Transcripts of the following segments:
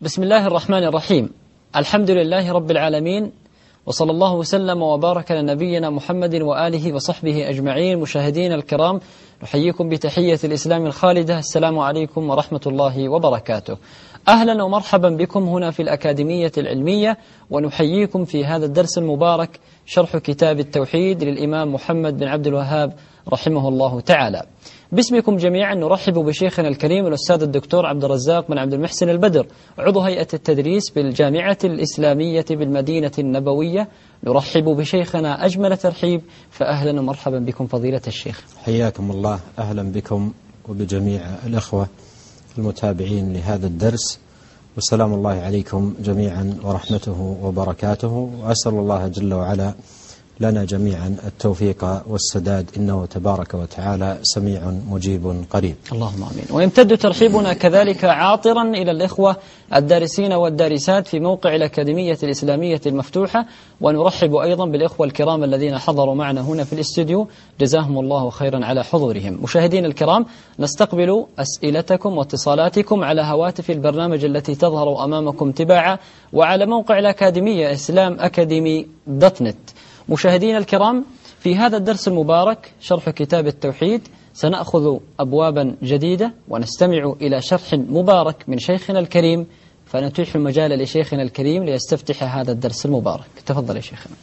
بسم الله الرحمن الرحيم. الحمد لله رب العالمين، وصلى الله وسلم وبارك على نبينا محمد وآله وصحبه أجمعين. مشاهدين الكرام، نحييكم بتحية الإسلام الخالدة، السلام عليكم ورحمة الله وبركاته. أهلا ومرحبا بكم هنا في الأكاديمية العلمية، ونحييكم في هذا الدرس المبارك شرح كتاب التوحيد للإمام محمد بن عبد الوهاب رحمه الله تعالى. باسمكم جميعا نرحب بشيخنا الكريم الأستاذ الدكتور عبد الرزاق بن عبد المحسن البدر، عضو هيئة التدريس بالجامعة الإسلامية بالمدينة النبوية. نرحب بشيخنا أجمل ترحيب، فأهلا ومرحبا بكم فضيلة الشيخ. حياكم الله، أهلا بكم وبجميع الأخوة المتابعين لهذا الدرس، وسلام الله عليكم جميعا ورحمته وبركاته، وأسأل الله جل وعلا لنا جميعا التوفيق والسداد، إنه تبارك وتعالى سميع مجيب قريب. اللهم آمين. ويمتد ترحيبنا كذلك عاطرا إلى الإخوة الدارسين والدارسات في موقع الأكاديمية الإسلامية المفتوحة، ونرحب أيضا بالإخوة الكرام الذين حضروا معنا هنا في الاستوديو، جزاهم الله خيرا على حضورهم. مشاهدين الكرام، نستقبل أسئلتكم واتصالاتكم على هواتف البرنامج التي تظهر أمامكم تباعا، وعلى موقع الأكاديمية islamacademy.net. مشاهدين الكرام، في هذا الدرس المبارك شرح كتاب التوحيد سنأخذ أبوابا جديدة ونستمع إلى شرح مبارك من شيخنا الكريم، فنتيح المجال لشيخنا الكريم ليستفتح هذا الدرس المبارك. تفضل يا شيخنا.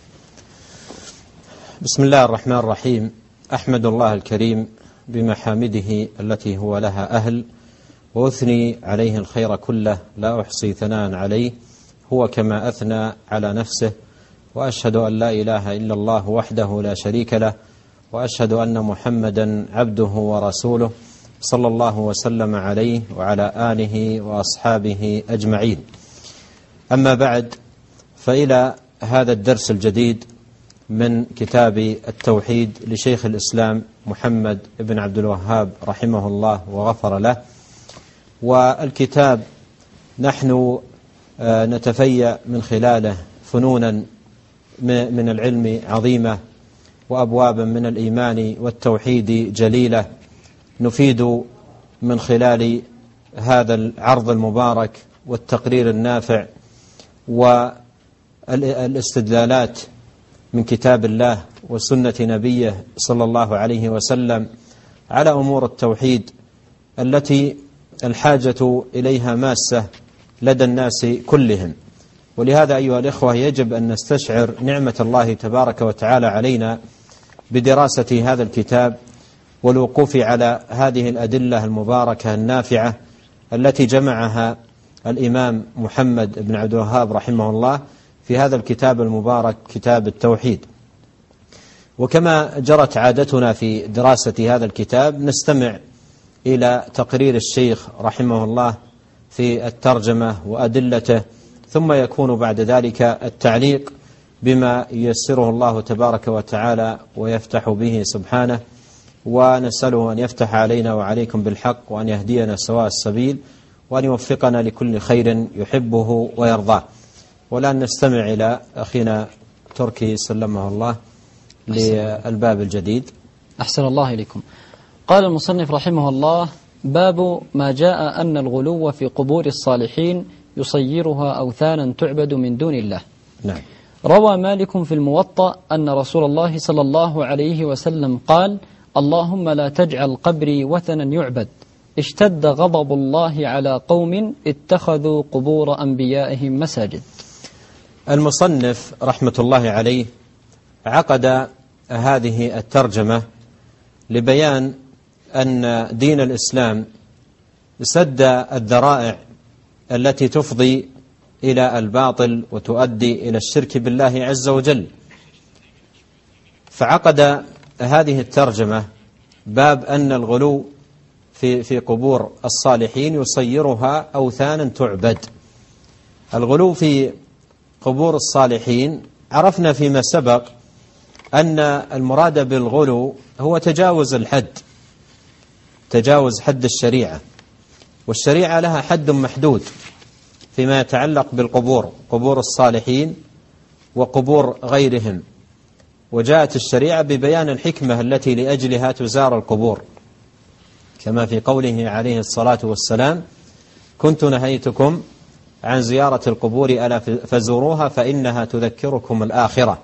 بسم الله الرحمن الرحيم. أحمد الله الكريم بمحامده التي هو لها أهل، وأثني عليه الخير كله، لا أحصي ثناء عليه، هو كما أثنى على نفسه. وأشهد أن لا إله إلا الله وحده لا شريك له، وأشهد أن محمدا عبده ورسوله، صلى الله وسلم عليه وعلى آله وأصحابه أجمعين. أما بعد، فإلى هذا الدرس الجديد من كتاب التوحيد لشيخ الإسلام محمد بن عبد الوهاب رحمه الله وغفر له. والكتاب نحن نتفيأ من خلاله فنونا من العلم عظيمة، وأبوابا من الإيمان والتوحيد جليلة، نفيد من خلال هذا العرض المبارك والتقرير النافع والاستدلالات من كتاب الله وسنة نبيه صلى الله عليه وسلم على أمور التوحيد التي الحاجة إليها ماسة لدى الناس كلهم. ولهذا أيها الإخوة، يجب أن نستشعر نعمة الله تبارك وتعالى علينا بدراسة هذا الكتاب والوقوف على هذه الأدلة المباركة النافعة التي جمعها الإمام محمد بن عبد الوهاب رحمه الله في هذا الكتاب المبارك، كتاب التوحيد. وكما جرت عادتنا في دراسة هذا الكتاب، نستمع إلى تقرير الشيخ رحمه الله في الترجمة وأدلته، ثم يكون بعد ذلك التعليق بما ييسره الله تبارك وتعالى ويفتح به سبحانه. ونسأله أن يفتح علينا وعليكم بالحق، وأن يهدينا سواء السبيل، وأن يوفقنا لكل خير يحبه ويرضاه. والآن نستمع إلى أخينا تركي سلمه الله للباب الجديد. أحسن الله إليكم. قال المصنف رحمه الله: باب ما جاء أن الغلو في قبور الصالحين يصيرها أوثانا تعبد من دون الله. نعم. روى مالك في الموطأ أن رسول الله صلى الله عليه وسلم قال: اللهم لا تجعل قبري وثنا يعبد. اشتد غضب الله على قوم اتخذوا قبور أنبيائهم مساجد. المصنف رحمة الله عليه عقد هذه الترجمة لبيان أن دين الإسلام سد الذرائع التي تفضي إلى الباطل وتؤدي إلى الشرك بالله عز وجل. فعقد هذه الترجمة باب أن الغلو في قبور الصالحين يصيرها أوثانا تعبد. الغلو في قبور الصالحين عرفنا فيما سبق أن المراد بالغلو هو تجاوز الحد، تجاوز حد الشريعة، والشريعة لها حد محدود فيما يتعلق بالقبور، قبور الصالحين وقبور غيرهم. وجاءت الشريعة ببيان الحكمة التي لأجلها تزار القبور، كما في قوله عليه الصلاة والسلام: كنت نهيتكم عن زيارة القبور ألا فزوروها فإنها تذكركم الآخرة.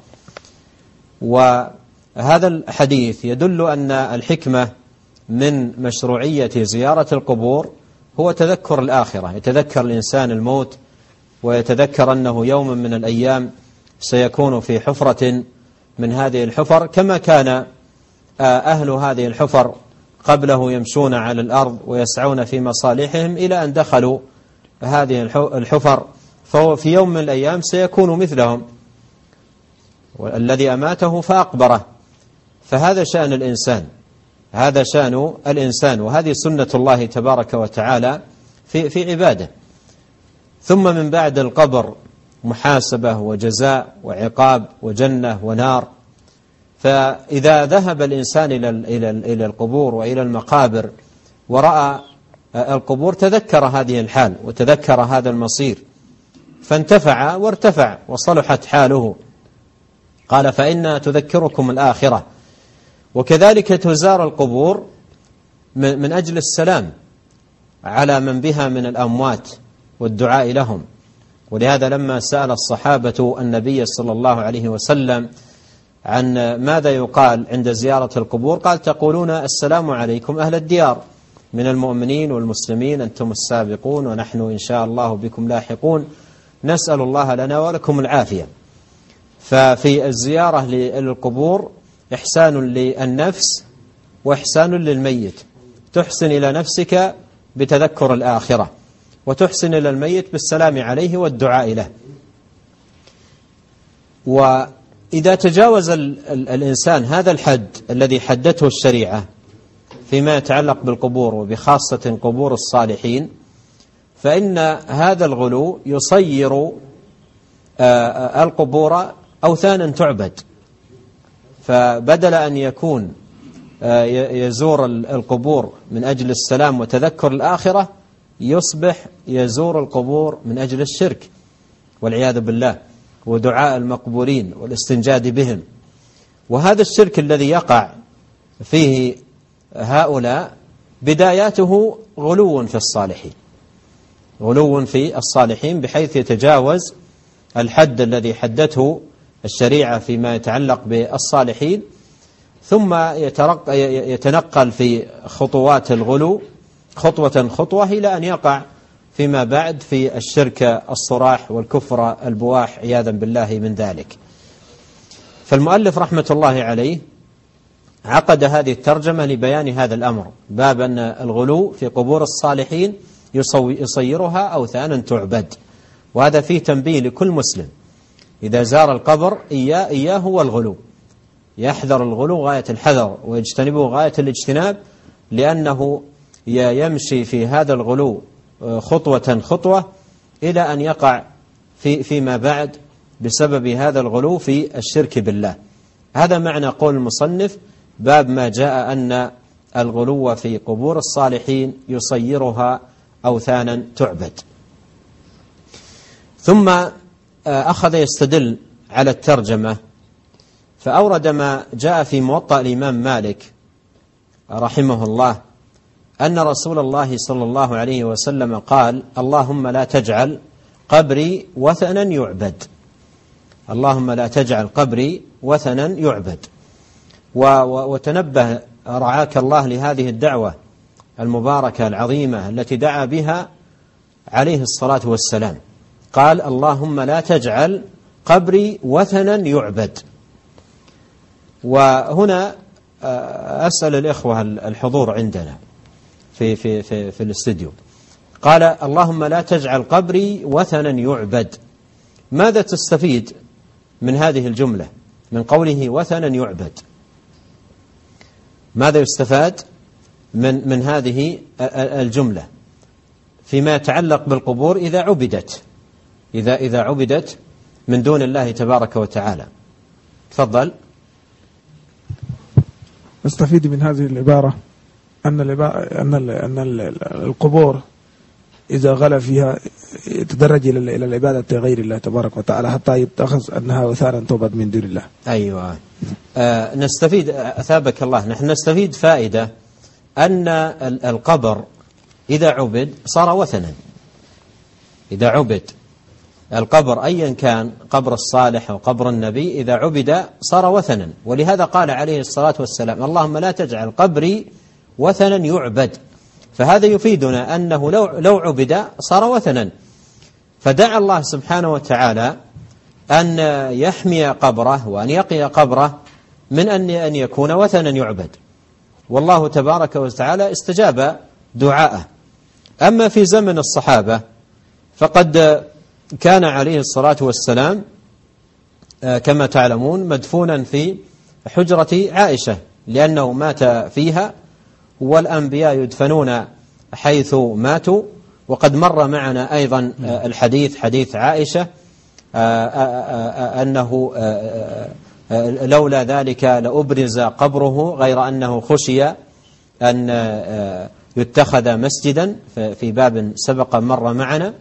وهذا الحديث يدل أن الحكمة من مشروعية زيارة القبور هو تذكر الآخرة، يتذكر الإنسان الموت، ويتذكر أنه يوم من الأيام سيكون في حفرة من هذه الحفر، كما كان أهل هذه الحفر قبله يمشون على الأرض ويسعون في مصالحهم إلى أن دخلوا هذه الحفر، فهو في يوم من الأيام سيكون مثلهم، والذي أماته فأقبره. فهذا شأن الإنسان، هذا شأن الإنسان، وهذه سنة الله تبارك وتعالى في عباده. ثم من بعد القبر محاسبة وجزاء وعقاب وجنة ونار. فإذا ذهب الإنسان إلى القبور وإلى المقابر ورأى القبور تذكر هذه الحال وتذكر هذا المصير، فانتفع وارتفع وصلحت حاله. قال فإنها تذكركم الآخرة. وكذلك تزار القبور من أجل السلام على من بها من الأموات والدعاء لهم. ولهذا لما سأل الصحابة النبي صلى الله عليه وسلم عن ماذا يقال عند زيارة القبور، قال تقولون السلام عليكم أهل الديار من المؤمنين والمسلمين، أنتم السابقون ونحن إن شاء الله بكم لاحقون، نسأل الله لنا ولكم العافية. ففي الزيارة للقبور إحسان للنفس وإحسان للميت، تحسن إلى نفسك بتذكر الآخرة، وتحسن إلى الميت بالسلام عليه والدعاء له. وإذا تجاوز الإنسان هذا الحد الذي حدته الشريعة فيما يتعلق بالقبور وبخاصة قبور الصالحين، فإن هذا الغلو يصير القبور أوثانا تعبد. فبدل أن يكون يزور القبور من أجل السلام وتذكر الآخرة، يصبح يزور القبور من أجل الشرك والعياذ بالله، ودعاء المقبورين والاستنجاد بهم. وهذا الشرك الذي يقع فيه هؤلاء بداياته غلو في الصالحين، غلو في الصالحين، بحيث يتجاوز الحد الذي حدته الشريعة فيما يتعلق بالصالحين، ثم يتنقل في خطوات الغلو خطوة خطوة إلى أن يقع فيما بعد في الشرك الصراح والكفر البواح عياذا بالله من ذلك. فالمؤلف رحمة الله عليه عقد هذه الترجمة لبيان هذا الأمر، باب أن الغلو في قبور الصالحين يصيرها أوثانا تعبد. وهذا فيه تنبيه لكل مسلم إذا زار القبر إياه والغلو، يحذر الغلو غاية الحذر ويجتنبه غاية الاجتناب، لأنه يمشي في هذا الغلو خطوة خطوة إلى أن يقع فيما بعد بسبب هذا الغلو في الشرك بالله. هذا معنى قول المصنف باب ما جاء أن الغلو في قبور الصالحين يصيرها أوثانا تعبد. ثم أخذ يستدل على الترجمة، فأورد ما جاء في موطأ الإمام مالك رحمه الله أن رسول الله صلى الله عليه وسلم قال اللهم لا تجعل قبري وثنا يعبد، اللهم لا تجعل قبري وثنا يعبد. وتنبه رعاك الله لهذه الدعوة المباركة العظيمة التي دعا بها عليه الصلاة والسلام، قال اللهم لا تجعل قبري وثنا يعبد. وهنا أسأل الإخوة الحضور عندنا في الاستديو، قال اللهم لا تجعل قبري وثنا يعبد، ماذا تستفيد من هذه الجملة من قوله وثنا يعبد؟ ماذا يستفاد من هذه الجملة فيما يتعلق بالقبور إذا عبدت من دون الله تبارك وتعالى؟ تفضل. نستفيد من هذه العبارة أن القبور إذا غلا فيها يتدرج إلى العبادة غير الله تبارك وتعالى حتى يتخذ أنها وثانا تعبد من دون الله. أيوة. نستفيد أثابك الله، نحن نستفيد فائدة أن القبر إذا عبد صار وثنا، إذا عبد القبر أيا كان، قبر الصالح أو قبر النبي، إذا عبد صار وثنا. ولهذا قال عليه الصلاة والسلام: اللهم لا تجعل قبري وثنا يعبد. فهذا يفيدنا أنه لو عبد صار وثنا. فدعا الله سبحانه وتعالى أن يحمي قبره وأن يقي قبره من أن يكون وثنا يعبد، والله تبارك وتعالى استجاب دعاءه. أما في زمن الصحابة فقد كان عليه الصلاة والسلام كما تعلمون مدفونا في حجرة عائشة لأنه مات فيها، والأنبياء يدفنون حيث ماتوا. وقد مر معنا أيضا الحديث، حديث عائشة، أنه لولا ذلك لأبرز قبره، غير أنه خشي أن يتخذ مسجدا في باب سبق مر معنا.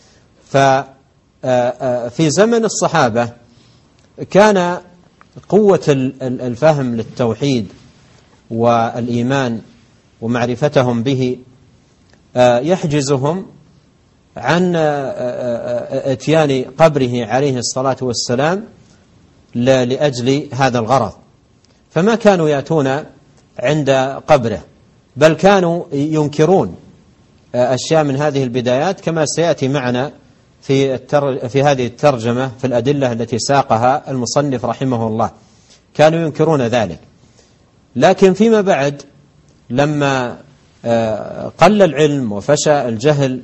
ففي زمن الصحابة كان قوة الفهم للتوحيد والإيمان ومعرفتهم به يحجزهم عن اتيان قبره عليه الصلاة والسلام لأجل هذا الغرض، فما كانوا يأتون عند قبره، بل كانوا ينكرون أشياء من هذه البدايات كما سيأتي معنا في هذه الترجمة في الأدلة التي ساقها المصنف رحمه الله. كانوا ينكرون ذلك، لكن فيما بعد لما قل العلم وفشى الجهل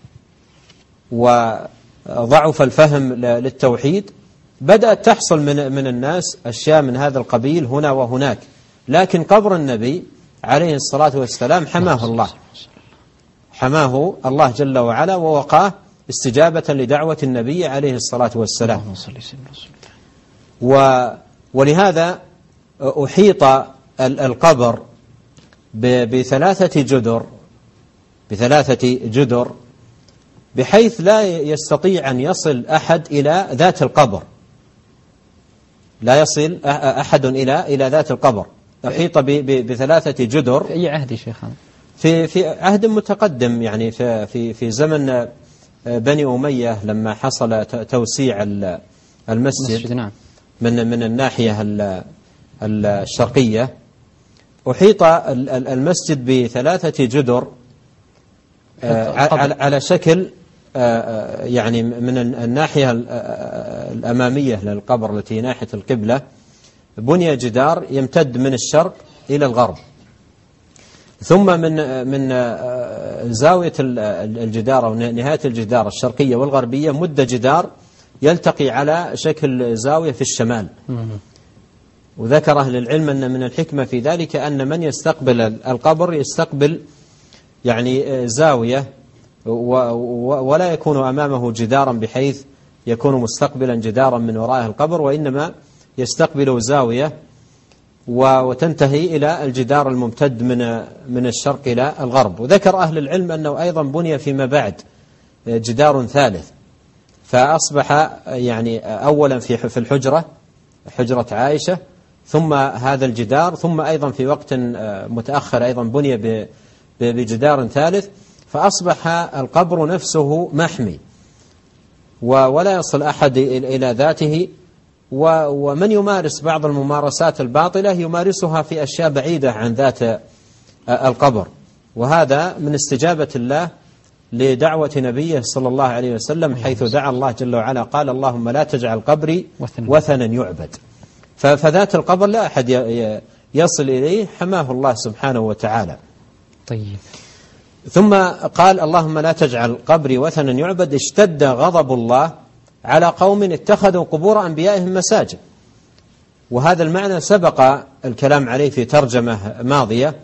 وضعف الفهم للتوحيد بدأت تحصل من الناس أشياء من هذا القبيل هنا وهناك. لكن قبر النبي عليه الصلاة والسلام حماه الله جل وعلا ووقاه استجابة لدعوة النبي عليه الصلاة والسلام. ولهذا أحيط القبر بثلاثة جدر بحيث لا يستطيع أن يصل أحد إلى ذات القبر، لا يصل أحد إلى ذات القبر. أحيط بثلاثة جدر. في أي عهد شيخنا؟ في عهد متقدم، يعني في زمن بني أمية لما حصل توسيع المسجد نعم. من الناحية الشرقية، أحيط المسجد بثلاثة جدر على شكل يعني من الناحية الأمامية للقبر التي ناحية القبلة بني جدار يمتد من الشرق إلى الغرب، ثم من زاوية الجدار أو نهاية الجدار الشرقية والغربية مد جدار يلتقي على شكل زاوية في الشمال. وذكر أهل العلم أن من الحكمة في ذلك أن من يستقبل القبر يستقبل يعني زاوية ولا يكون أمامه جدارا بحيث يكون مستقبلا جدارا من وراء القبر، وإنما يستقبل زاوية وتنتهي إلى الجدار الممتد من الشرق إلى الغرب. وذكر أهل العلم أنه أيضا بني فيما بعد جدار ثالث، فأصبح يعني أولا في حجرة عائشة، ثم هذا الجدار، ثم أيضا في وقت متأخر أيضا بني بجدار ثالث، فأصبح القبر نفسه محمي ولا يصل أحد إلى ذاته. ومن يمارس بعض الممارسات الباطلة يمارسها في أشياء بعيدة عن ذات القبر، وهذا من استجابة الله لدعوة نبيه صلى الله عليه وسلم، حيث دعا الله جل وعلا قال: اللهم لا تجعل قبري وثنا يعبد. فذات القبر لا أحد يصل إليه، حماه الله سبحانه وتعالى. طيب. ثم قال: اللهم لا تجعل قبري وثنا يعبد. اشتد غضب الله على قوم اتخذوا قبور أنبيائهم مساجد. وهذا المعنى سبق الكلام عليه في ترجمة ماضية،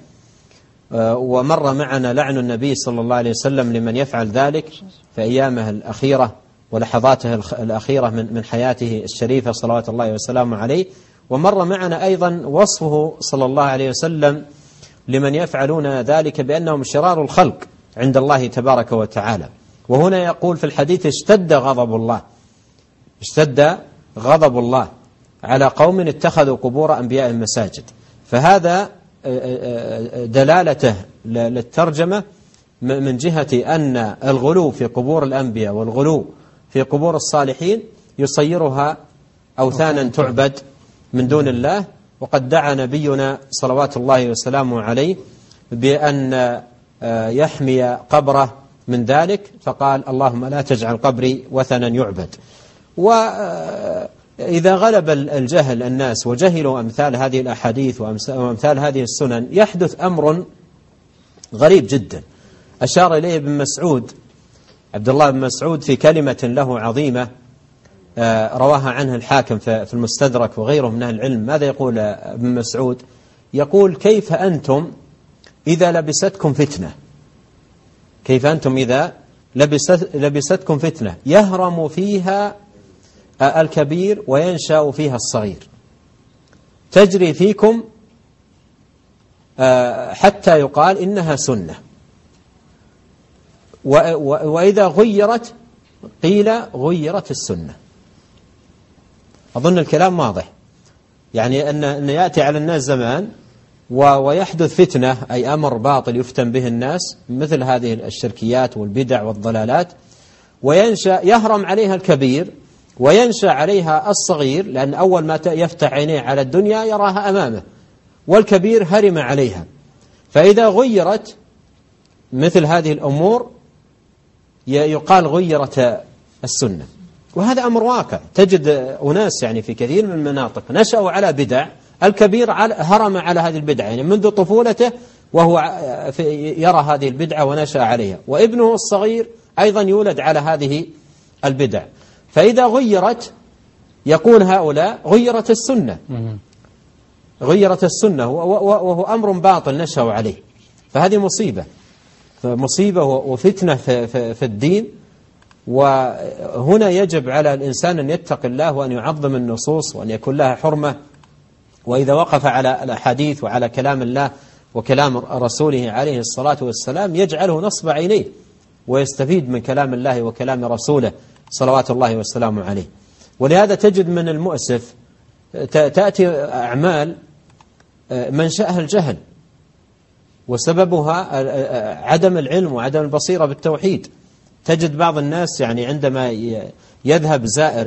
ومر معنا لعن النبي صلى الله عليه وسلم لمن يفعل ذلك في أيامه الأخيرة ولحظاته الأخيرة من حياته الشريفة صلوات الله وسلامه عليه. ومر معنا أيضا وصفه صلى الله عليه وسلم لمن يفعلون ذلك بأنهم شرار الخلق عند الله تبارك وتعالى. وهنا يقول في الحديث: اشتد غضب الله على قوم اتخذوا قبور أنبيائهم مساجد. فهذا دلالته للترجمة من جهة أن الغلو في قبور الأنبياء والغلو في قبور الصالحين يصيرها أوثانا تعبد من دون الله. وقد دعا نبينا صلوات الله وسلامه عليه بأن يحمي قبره من ذلك، فقال اللهم لا تجعل قبري وثنا يعبد. وإذا غلب الجهل الناس وجهلوا أمثال هذه الأحاديث وأمثال هذه السنن يحدث أمر غريب جدا أشار إليه ابن مسعود، عبد الله بن مسعود، في كلمة له عظيمة رواها عنه الحاكم في المستدرك وغيره من أهل العلم. ماذا يقول ابن مسعود؟ يقول كيف أنتم إذا لبستكم فتنة، كيف أنتم إذا لبستكم فتنة يهرم فيها الكبير وينشأ فيها الصغير، تجري فيكم حتى يقال إنها سنة، وإذا غيرت قيل غيرت السنة. أظن الكلام واضح، يعني أن يأتي على الناس زمان ويحدث فتنة، أي أمر باطل يفتن به الناس مثل هذه الشركيات والبدع والضلالات، وينشأ يهرم عليها الكبير وينشأ عليها الصغير، لأن أول ما يفتح عينيه على الدنيا يراها أمامه، والكبير هرم عليها. فإذا غيرت مثل هذه الأمور يقال غيرت السنة، وهذا أمر واقع. تجد أناس يعني في كثير من المناطق نشأوا على بدع، الكبير هرم على هذه البدعة، يعني منذ طفولته وهو يرى هذه البدعة ونشأ عليها، وابنه الصغير أيضا يولد على هذه البدع. فإذا غيرت يقول هؤلاء غيرت السنة، غيرت السنة، وهو أمر باطل نشأوا عليه. فهذه مصيبة وفتنة في الدين. وهنا يجب على الإنسان أن يتقي الله وأن يعظم النصوص وأن يكون لها حرمة، وإذا وقف على الحديث وعلى كلام الله وكلام رسوله عليه الصلاة والسلام يجعله نصب عينيه ويستفيد من كلام الله وكلام رسوله صلوات الله والسلام عليه. ولهذا تجد من المؤسف تأتي أعمال منشأها الجهل وسببها عدم العلم وعدم البصيرة بالتوحيد. تجد بعض الناس يعني عندما يذهب زائر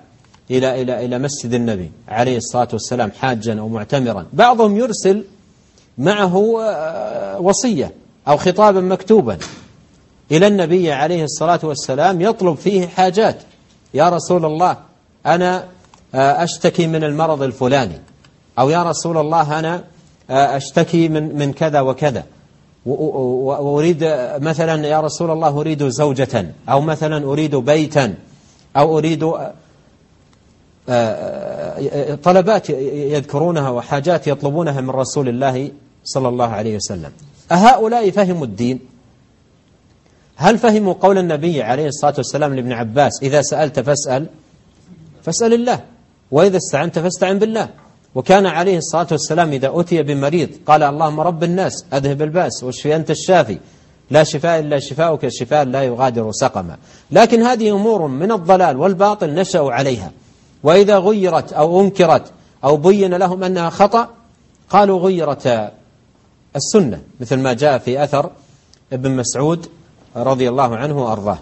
إلى مسجد النبي عليه الصلاة والسلام حاجا أو معتمرا، بعضهم يرسل معه وصية أو خطابا مكتوبا إلى النبي عليه الصلاة والسلام يطلب فيه حاجات. يا رسول الله أنا أشتكي من المرض الفلاني، أو يا رسول الله أنا أشتكي من كذا وكذا، وأريد مثلا يا رسول الله أريد زوجة، أو مثلا أريد بيتا، أو أريد طلبات يذكرونها وحاجات يطلبونها من رسول الله صلى الله عليه وسلم. أهؤلاء فهموا الدين؟ هل فهموا قول النبي عليه الصلاة والسلام لابن عباس إذا سألت فاسأل الله، وإذا استعنت فاستعن بالله؟ وكان عليه الصلاة والسلام إذا أتي بمريض قال اللهم رب الناس أذهب الباس واشفي أنت الشافي لا شفاء إلا شفاؤك شفاء لا يغادر سقما. لكن هذه أمور من الضلال والباطل نشأوا عليها، وإذا غيرت أو أنكرت أو بين لهم أنها خطأ قالوا غيرت السنة، مثل ما جاء في أثر ابن مسعود رضي الله عنه وأرضاه.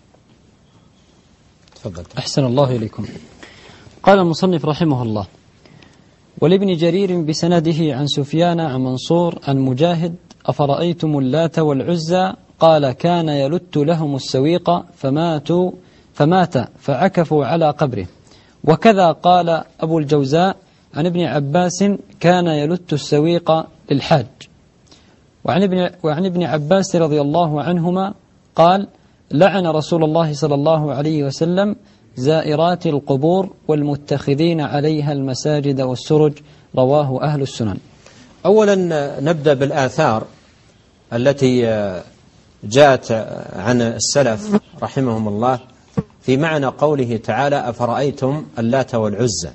تفضل. أحسن الله إليكم. قال المصنف رحمه الله: ولابن جرير بسنده عن سفيان عن منصور عن مجاهد: أفرأيتم اللات والعزى؟ قال: كان يلت لهم السويق فمات فعكفوا على قبره. وكذا قال أبو الجوزاء عن ابن عباس: كان يلت السويق للحاج. وعن ابن عباس رضي الله عنهما قال: لعن رسول الله صلى الله عليه وسلم زائرات القبور والمتخذين عليها المساجد والسرج. رواه أهل السنن. أولا نبدأ بالآثار التي جاءت عن السلف رحمهم الله في معنى قوله تعالى: أفرأيتم اللات والعزى.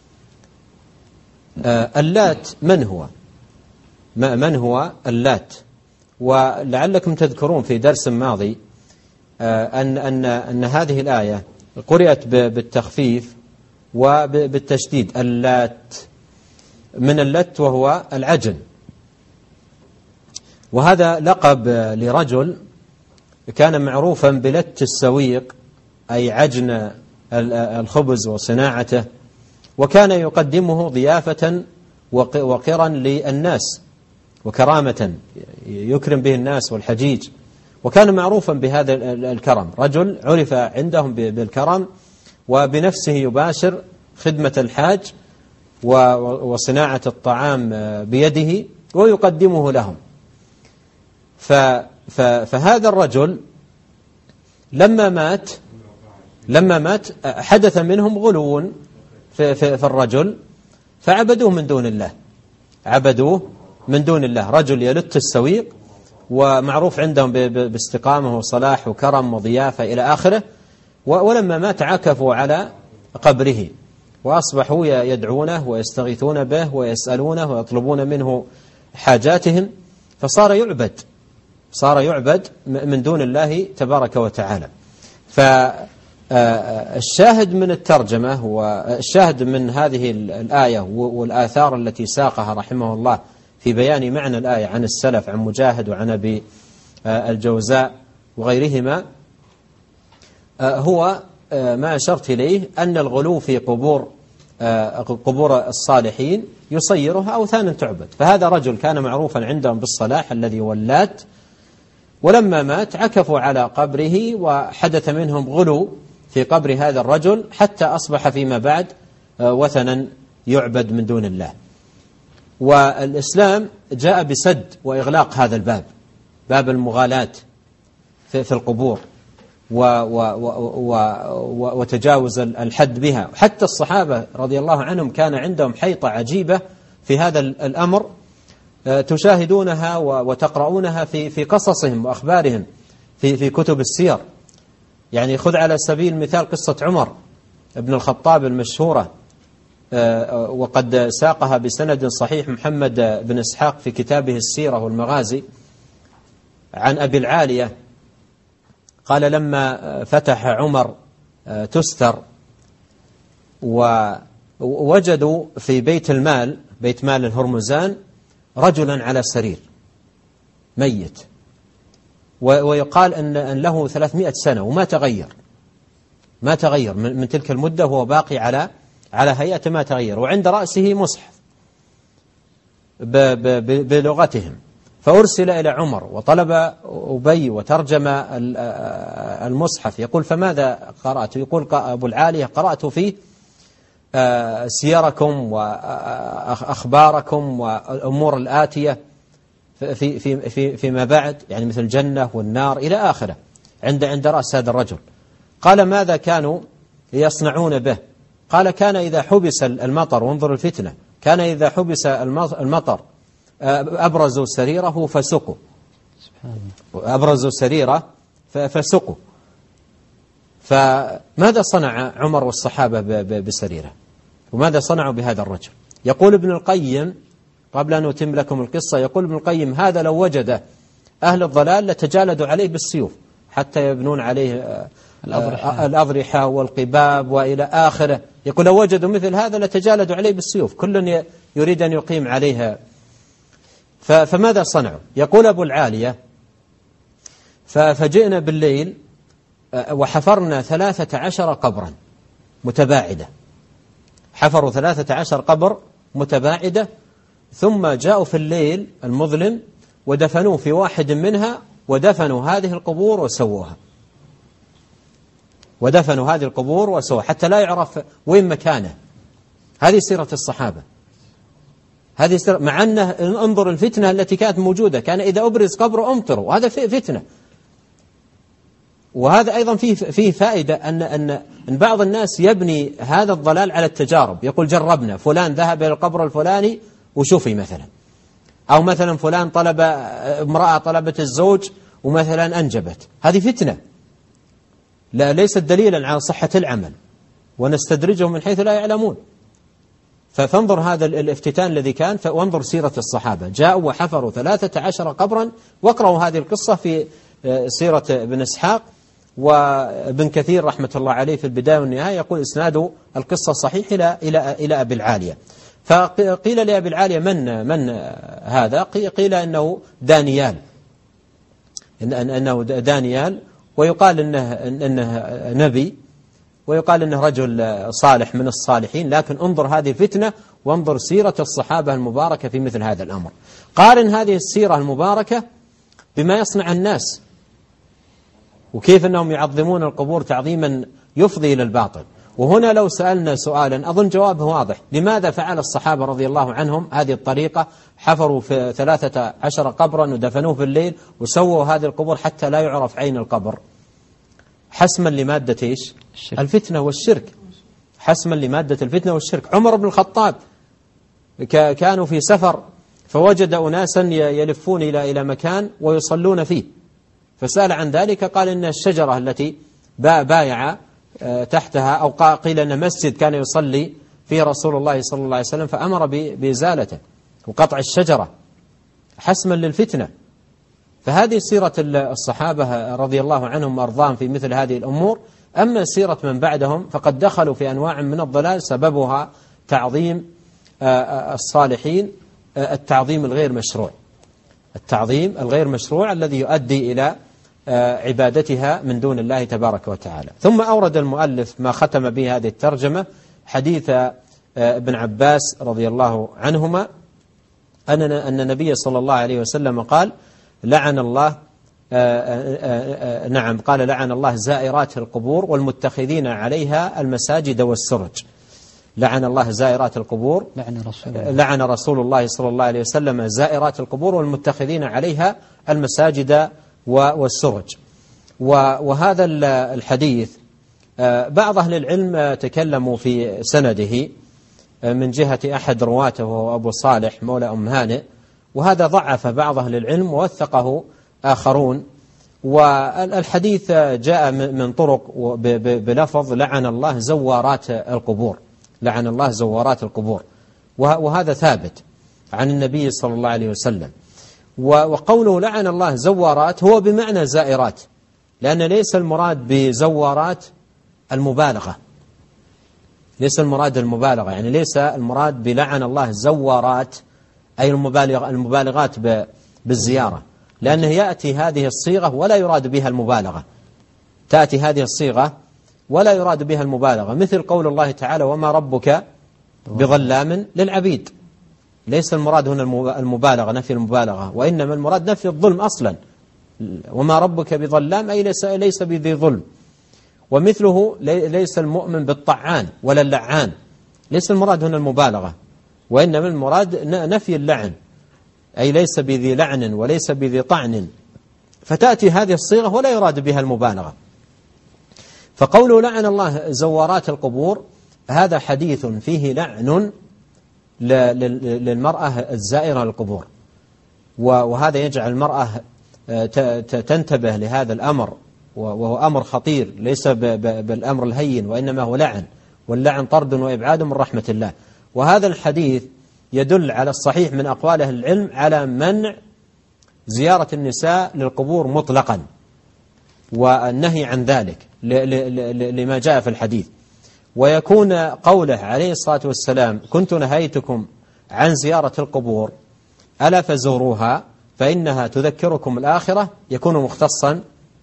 اللات من هو اللات؟ ولعلكم تذكرون في درس ماضي أن هذه الآية قرأت بالتخفيف وبالتشديد، اللات، من اللت وهو العجن، وهذا لقب لرجل كان معروفا بلت السويق أي عجن الخبز وصناعته، وكان يقدمه ضيافة وقرا للناس وكرامة يكرم به الناس والحجيج، وكان معروفا بهذا الكرم، رجل عرف عندهم بالكرم وبنفسه يباشر خدمة الحاج وصناعة الطعام بيده ويقدمه لهم. فهذا الرجل لما مات حدث منهم غلو في الرجل فعبدوه من دون الله، رجل يلت السويق ومعروف عندهم باستقامة وصلاح وكرم وضيافة إلى آخره، ولما مات عكفوا على قبره وأصبحوا يدعونه ويستغيثون به ويسألونه ويطلبون منه حاجاتهم، فصار يعبد من دون الله تبارك وتعالى. فالشاهد من الترجمة والشاهد من هذه الآية والآثار التي ساقها رحمه الله في بيان معنى الآية عن السلف، عن مجاهد وعن أبي الجوزاء وغيرهما، هو ما أشرت إليه أن الغلو في قبور الصالحين يصيرها أوثانا تعبد. فهذا رجل كان معروفا عندهم بالصلاح الذي ولات، ولما مات عكفوا على قبره وحدث منهم غلو في قبر هذا الرجل حتى أصبح فيما بعد وثنا يعبد من دون الله. والإسلام جاء بسد وإغلاق هذا الباب، باب المغالاة في القبور وتجاوز الحد بها. حتى الصحابة رضي الله عنهم كان عندهم حيطة عجيبة في هذا الأمر تشاهدونها وتقرؤونها في قصصهم وأخبارهم في كتب السير. يعني خذ على سبيل المثال قصة عمر بن الخطاب المشهورة، وقد ساقها بسند صحيح محمد بن إسحاق في كتابه السيرة والمغازي عن أبي العالية قال: لما فتح عمر تستر ووجدوا في بيت مال الهرمزان رجلا على سرير ميت، ويقال أن له 300 سنة وما تغير من تلك المدة، وهو باقي على هيئة ما تغير، وعند رأسه مصحف بلغتهم. فأرسل إلى عمر وطلب أبي وترجم المصحف. يقول: فماذا قرأت؟ يقول أبو العالية: قرأت فيه سيركم وأخباركم والأمور الآتية فيما بعد، يعني مثل الجنة والنار إلى آخره، عند رأس هذا الرجل. قال: ماذا كانوا يصنعون به؟ قال: كان إذا حبس المطر، وانظر الفتنة، كان إذا حبس المطر أبرزوا سريره فسقوا، أبرزوا سريره فسقوا. فماذا صنع عمر والصحابة بسريره؟ وماذا صنعوا بهذا الرجل؟ يقول ابن القيم قبل أن أتم لكم القصة، يقول ابن القيم: هذا لو وجد أهل الضلال لتجالدوا عليه بالسيوف حتى يبنون عليه الأضرحة والقباب وإلى آخره. يقول: لو وجدوا مثل هذا لتجالدوا عليه بالسيوف، كل يريد أن يقيم عليها. فماذا صنعوا؟ يقول أبو العالية: فجئنا بالليل وحفرنا 13 قبرا متباعدة، حفروا 13 قبر متباعدة، ثم جاءوا في الليل المظلم ودفنوه في واحد منها، ودفنوا هذه القبور وسووها، حتى لا يعرف وين مكانه. هذه سيرة الصحابة، هذه سيرة، مع أنه انظر الفتنة التي كانت موجودة، كان إذا أبرز قبره أمطروا، وهذا فتنة. وهذا أيضا فيه فائدة أن بعض الناس يبني هذا الضلال على التجارب. يقول: جربنا، فلان ذهب إلى القبر الفلاني وشوفي مثلا، أو مثلا فلان امرأة طلبت الزوج ومثلا أنجبت. هذه فتنة ليست دليلا على صحة العمل، ونستدرجهم من حيث لا يعلمون. فانظر هذا الافتتان الذي كان، وانظر سيرة الصحابة، جاءوا وحفروا 13 قبرا. واقرأوا هذه القصة في سيرة ابن إسحاق، وابن كثير رحمة الله عليه في البداية والنهاية يقول إسناد القصة صحيح إلى أبي العالية. فقيل لأبي العالية: من هذا؟ قيل إنه أنه دانيال، ويقال إنه نبي، ويقال إنه رجل صالح من الصالحين. لكن انظر هذه الفتنة، وانظر سيرة الصحابة المباركة في مثل هذا الأمر. قارن هذه السيرة المباركة بما يصنع الناس، وكيف أنهم يعظمون القبور تعظيما يفضي إلى الباطل. وهنا لو سألنا سؤالا أظن جوابه واضح: لماذا فعل الصحابة رضي الله عنهم هذه الطريقة؟ حفروا في 13 قبرا ودفنوه في الليل وسووا هذه القبور حتى لا يعرف عين القبر، حسما لمادة إيش؟ الفتنة والشرك، حسما لمادة الفتنة والشرك. عمر بن الخطاب كانوا في سفر فوجد أناسا يلفون إلى مكان ويصلون فيه، فسأل عن ذلك، قال إن الشجرة التي بايع تحتها، أو قيل أن مسجد كان يصلي فيه رسول الله صلى الله عليه وسلم، فأمر بإزالته وقطع الشجرة حسما للفتنة. فهذه سيرة الصحابة رضي الله عنهم وأرضاهم في مثل هذه الأمور. أما سيرة من بعدهم فقد دخلوا في أنواع من الضلال سببها تعظيم الصالحين، التعظيم الغير مشروع، التعظيم الغير مشروع الذي يؤدي إلى عبادتها من دون الله تبارك وتعالى. ثم أورد المؤلف ما ختم به هذه الترجمة حديث ابن عباس رضي الله عنهما أن النبي صلى الله عليه وسلم قال: لعن الله قال لعن الله زائرات القبور والمتخذين عليها المساجد والسرج. لعن الله زائرات القبور، لعن رسول الله صلى الله عليه وسلم زائرات القبور والمتخذين عليها المساجد والسرج. وهذا الحديث بعض أهل العلم تكلموا في سنده من جهة أحد رواته وهو أبو صالح مولى أم هانئ، وهذا ضعف بعض أهل العلم ووثقه آخرون. والحديث جاء من طرق بلفظ لعن الله زوارات القبور، لعن الله زوارات القبور، وهذا ثابت عن النبي صلى الله عليه وسلم. وقوله لعن الله زوارات هو بمعنى زائرات، لأن ليس المراد بزوارات المبالغة، ليس المراد المبالغة، يعني ليس المراد بلعن الله زوارات أي المبالغات بالزيارة، لأنه يأتي هذه الصيغة ولا يراد بها المبالغة، تأتي هذه الصيغة ولا يراد بها المبالغة، مثل قول الله تعالى: وما ربك بظلام للعبيد. ليس المراد هنا المبالغة، نفي المبالغة، وإنما المراد نفي الظلم أصلا. وما ربك بظلام أي ليس بذي ظلم. ومثله ليس المؤمن بالطعان ولا اللعان، ليس المراد هنا المبالغة، وإنما المراد نفي اللعن، أي ليس بذي لعن وليس بذي طعن، فتأتي هذه الصيغة ولا يراد بها المبالغة. فقوله لعن الله زوارات القبور هذا حديث فيه لعن للمرأة الزائرة للقبور، وهذا يجعل المرأة تنتبه لهذا الأمر، وهو أمر خطير ليس بالأمر الهين، وإنما هو لعن، واللعن طرد وإبعاد من رحمة الله. وهذا الحديث يدل على الصحيح من أقوال أهل العلم على منع زيارة النساء للقبور مطلقا، والنهي عن ذلك لما جاء في الحديث. ويكون قوله عليه الصلاة والسلام: كنت نهيتكم عن زيارة القبور ألا فزوروها فإنها تذكركم الآخرة، يكون مختصا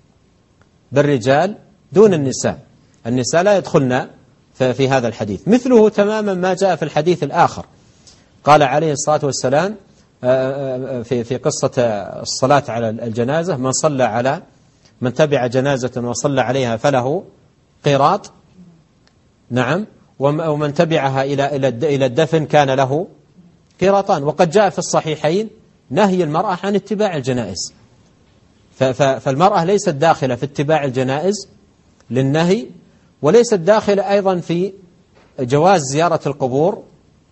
بالرجال دون النساء، النساء لا يدخلن في هذا الحديث. مثله تماما ما جاء في الحديث الآخر، قال عليه الصلاة والسلام في قصة الصلاة على الجنازة: من تبع جنازة وصلى عليها فله قيراط، نعم، ومن تبعها إلى الدفن كان له قيراطان. وقد جاء في الصحيحين نهي المرأة عن اتباع الجنائز، فالمرأة ليست داخلة في اتباع الجنائز للنهي، وليست داخلة أيضا في جواز زيارة القبور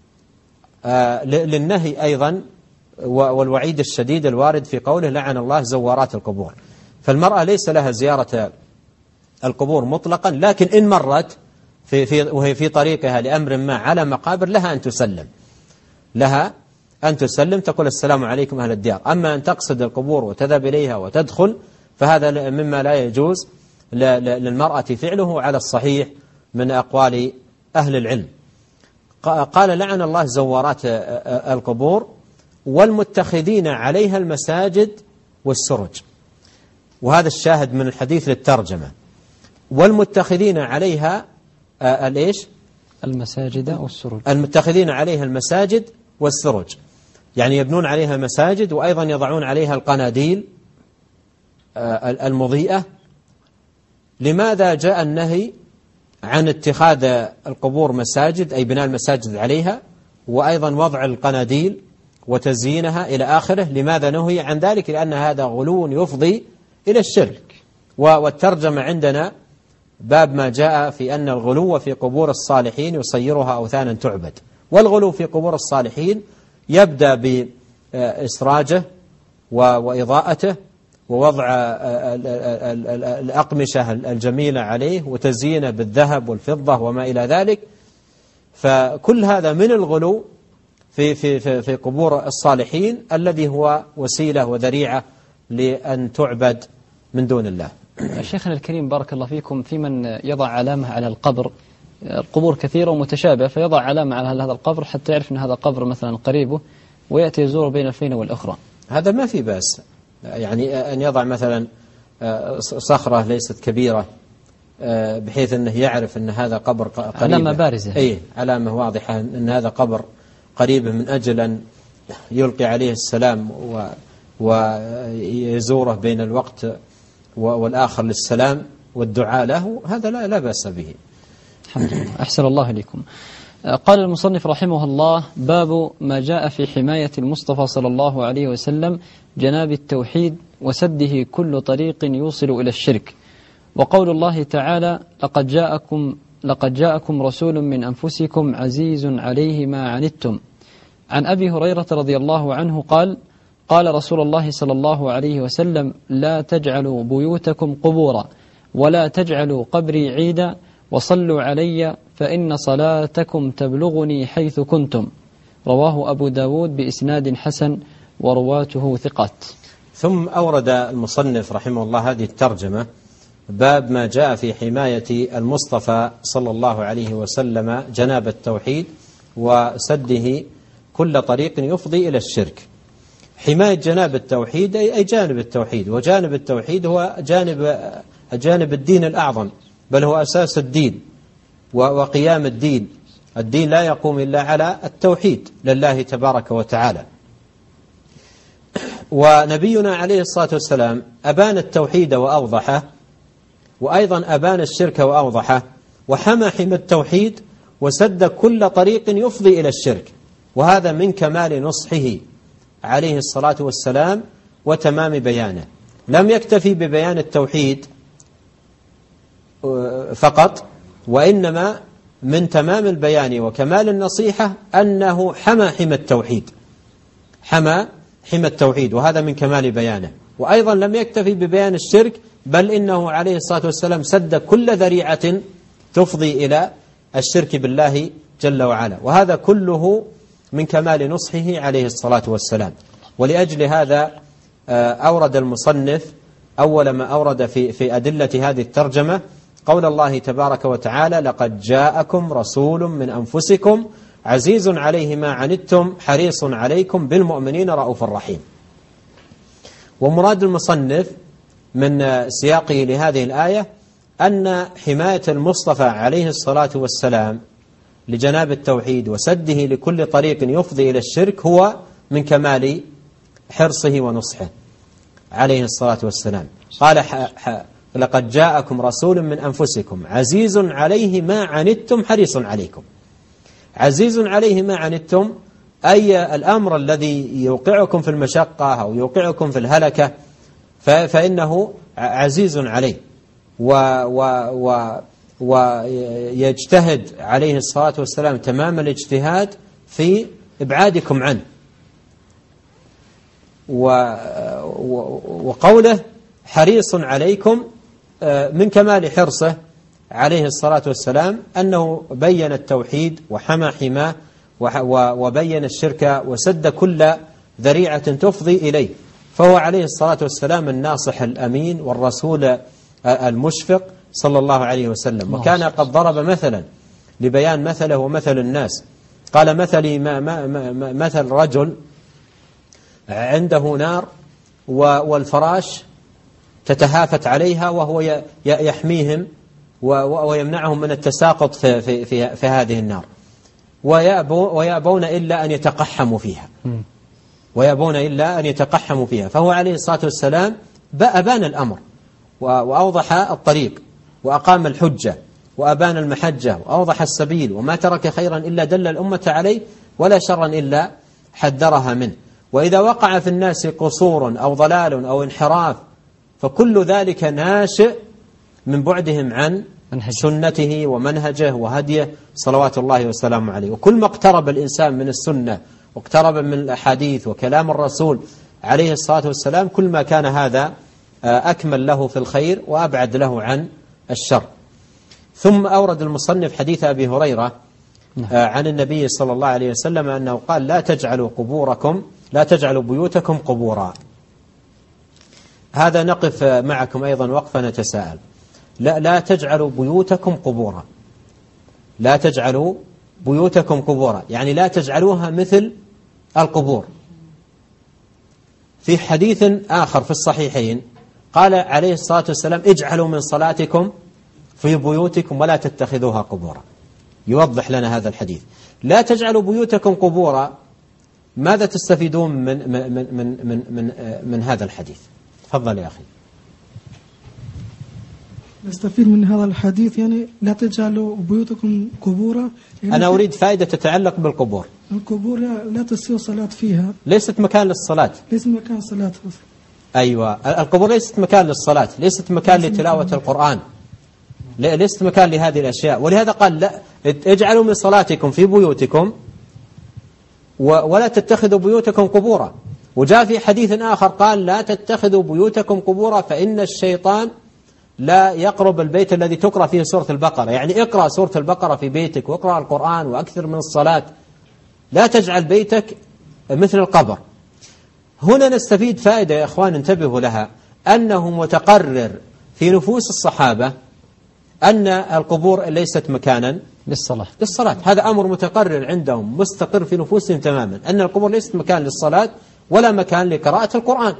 للنهي أيضا، والوعيد الشديد الوارد في قوله لعن الله زوارات القبور. فالمرأة ليس لها زيارة القبور مطلقا، لكن إن مرت وهي في طريقها لأمر ما على مقابر لها أن تسلم، تقول السلام عليكم أهل الديار. أما أن تقصد القبور وتذهب إليها وتدخل فهذا مما لا يجوز للمرأة فعله على الصحيح من أقوال أهل العلم. قال لعن الله زوارات القبور والمتخذين عليها المساجد والسرج. وهذا الشاهد من الحديث للترجمة. والمتخذين عليها الإيش؟ المساجد والسروج. المتخذين عليها المساجد والسروج، يعني يبنون عليها مساجد وأيضا يضعون عليها القناديل المضيئة. لماذا جاء النهي عن اتخاذ القبور مساجد، أي بناء المساجد عليها، وأيضا وضع القناديل وتزيينها إلى آخره؟ لماذا نهي عن ذلك؟ لأن هذا غلو يفضي إلى الشرك. والترجمة عندنا باب ما جاء في أن الغلو في قبور الصالحين يصيرها أوثانا تعبد. والغلو في قبور الصالحين يبدأ بإسراجه وإضاءته ووضع الأقمشة الجميلة عليه وتزيينه بالذهب والفضة وما إلى ذلك. فكل هذا من الغلو في قبور الصالحين الذي هو وسيلة وذريعة لأن تعبد من دون الله. شيخنا الكريم بارك الله فيكم، في من يضع علامة على القبر، القبور كثيرة ومتشابهة، فيضع علامة على هذا القبر حتى يعرف أن هذا قبر مثلا قريبه ويأتي يزور بين الفينة والأخرى. هذا ما في بأس، يعني أن يضع مثلا صخرة ليست كبيرة بحيث أنه يعرف أن هذا قبر قريب، علامة بارزة، أي علامة واضحة أن هذا قبر قريبه، من أجل أن يلقي عليه السلام ويزوره بين الوقت والآخر للسلام والدعاء له. هذا لا بأس به. الحمد لله. أحسن الله إليكم. قال المصنف رحمه الله: باب ما جاء في حماية المصطفى صلى الله عليه وسلم جناب التوحيد وسده كل طريق يوصل إلى الشرك. وقول الله تعالى: لقد جاءكم رسول من أنفسكم عزيز عليه ما عنتم. عن أبي هريرة رضي الله عنه قال: قال رسول الله صلى الله عليه وسلم: لا تجعلوا بيوتكم قبورا ولا تجعلوا قبري عيدا وصلوا علي فإن صلاتكم تبلغني حيث كنتم. رواه أبو داود بإسناد حسن ورواته ثقات. ثم أورد المصنف رحمه الله هذه الترجمة: باب ما جاء في حماية المصطفى صلى الله عليه وسلم جناب التوحيد وسده كل طريق يفضي إلى الشرك. حماية جناب التوحيد أي جانب التوحيد، وجانب التوحيد هو جانب الدين الأعظم، بل هو أساس الدين وقيام الدين. الدين لا يقوم إلا على التوحيد لله تبارك وتعالى. ونبينا عليه الصلاة والسلام أبان التوحيد وأوضحه، وأيضا أبان الشرك وأوضحه، وحمى التوحيد وسد كل طريق يفضي إلى الشرك. وهذا من كمال نصحه عليه الصلاة والسلام وتمام بيانه. لم يكتفي ببيان التوحيد فقط، وإنما من تمام البيان وكمال النصيحة أنه حمى التوحيد، حمى التوحيد، وهذا من كمال بيانه. وأيضا لم يكتفي ببيان الشرك، بل إنه عليه الصلاة والسلام سد كل ذريعة تفضي إلى الشرك بالله جل وعلا. وهذا كله من كمال نصحه عليه الصلاة والسلام. ولأجل هذا أورد المصنف أول ما أورد في أدلة هذه الترجمة قول الله تبارك وتعالى: لقد جاءكم رسول من أنفسكم عزيز عليه ما عنتم حريص عليكم بالمؤمنين رؤوف رحيم. ومراد المصنف من سياقه لهذه الآية أن حماية المصطفى عليه الصلاة والسلام لجناب التوحيد وسده لكل طريق يفضي إلى الشرك هو من كمال حرصه ونصحه عليه الصلاة والسلام. قال: لقد جاءكم رسول من أنفسكم عزيز عليه ما عنتم حريص عليكم. عزيز عليه ما عنتم أي الأمر الذي يوقعكم في المشقة أو يوقعكم في الهلكة فإنه عزيز عليه، ويجتهد عليه الصلاة والسلام تمام الاجتهاد في إبعادكم عنه. وقوله حريص عليكم من كمال حرصه عليه الصلاة والسلام أنه بين التوحيد وحمى حماه وبين الشرك وسد كل ذريعة تفضي إليه. فهو عليه الصلاة والسلام الناصح الأمين والرسول المشفق صلى الله عليه وسلم. وكان قد ضرب مثلا لبيان مثله ومثل الناس. قال: مثلي مثل رجل عنده نار والفراش تتهافت عليها وهو يحميهم ويمنعهم من التساقط في هذه النار، ويأبون إلا أن يتقحموا فيها، ويأبون إلا أن يتقحموا فيها. فهو عليه الصلاة والسلام أبان الأمر وأوضح الطريق وأقام الحجة وأبان المحجة وأوضح السبيل، وما ترك خيرا إلا دل الأمة عليه، ولا شرا إلا حذرها منه. وإذا وقع في الناس قصور أو ضلال أو انحراف فكل ذلك ناشئ من بعدهم عن سنته ومنهجه وهديه صلوات الله وسلامه عليه. وكل ما اقترب الإنسان من السنة واقترب من الأحاديث وكلام الرسول عليه الصلاة والسلام كل ما كان هذا أكمل له في الخير وأبعد له عن الشر. ثم أورد المصنف حديث أبي هريرة عن النبي صلى الله عليه وسلم أنه قال: لا تجعلوا بيوتكم قبورا. هذا نقف معكم أيضا وقفة نتساءل. لا تجعلوا بيوتكم قبورا، لا تجعلوا بيوتكم قبورا، يعني لا تجعلوها مثل القبور. في حديث آخر في الصحيحين قال عليه الصلاة والسلام: اجعلوا من صلاتكم في بيوتكم ولا تتخذوها قبورا. يوضح لنا هذا الحديث. لا تجعلوا بيوتكم قبورا، ماذا تستفيدون من هذا الحديث؟ تفضل يا أخي. نستفيد من هذا الحديث يعني لا تجعلوا بيوتكم قبورا، يعني أنا أريد فائدة تتعلق بالقبور. القبور لا تصير صلاة فيها، ليست مكان للصلاة، ليست مكان صلاة. أيوة، القبور ليست مكان للصلاة، ليست مكان لتلاوة القرآن، ليست مكان لهذه الأشياء. ولهذا قال: لا اجعلوا من صلاتكم في بيوتكم ولا تتخذوا بيوتكم قبورا. وجاء في حديث آخر قال: لا تتخذوا بيوتكم قبورا فإن الشيطان لا يقرب البيت الذي تقرأ فيه سورة البقرة. يعني اقرأ سورة البقرة في بيتك واقرأ القرآن وأكثر من الصلاة، لا تجعل بيتك مثل القبر. هنا نستفيد فائدة يا أخوان انتبهوا لها، أنه متقرر في نفوس الصحابة أن القبور ليست مكانا للصلاة. هذا أمر متقرر عندهم مستقر في نفوسهم تماما، أن القبور ليست مكان للصلاة ولا مكان لقراءة القرآن.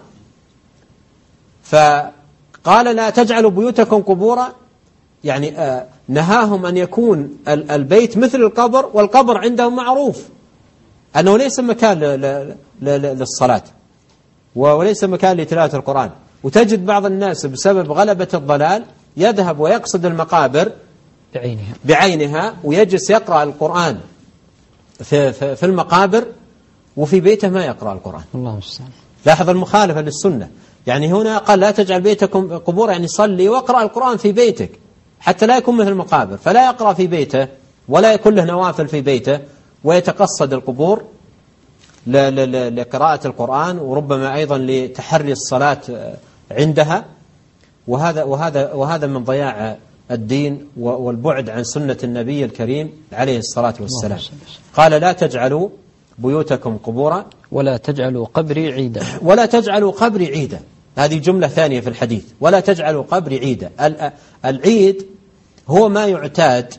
فقال: لا تجعلوا بيوتكم قبورا، يعني نهاهم أن يكون البيت مثل القبر، والقبر عندهم معروف أنه ليس مكان للصلاة وليس مكان لتلاوة القرآن. وتجد بعض الناس بسبب غلبة الضلال يذهب ويقصد المقابر بعينها ويجلس يقرأ القرآن في المقابر وفي بيته ما يقرأ القرآن. الله المستعان. لاحظ المخالفة للسنة. يعني هنا قال: لا تجعل بيتكم قبور، يعني صلي واقرأ القرآن في بيتك حتى لا يكون مثل المقابر. فلا يقرأ في بيته ولا يكون له نوافل في بيته ويتقصد القبور لقراءة القرآن، وربما أيضا لتحري الصلاة عندها. وهذا من ضياع الدين والبعد عن سنة النبي الكريم عليه الصلاة والسلام. قال: لا تجعلوا بيوتكم قبورا ولا تجعلوا قبري عيدا. ولا تجعلوا قبري عيدا، هذه جملة ثانية في الحديث. ولا تجعلوا قبري عيدا. العيد هو ما يعتاد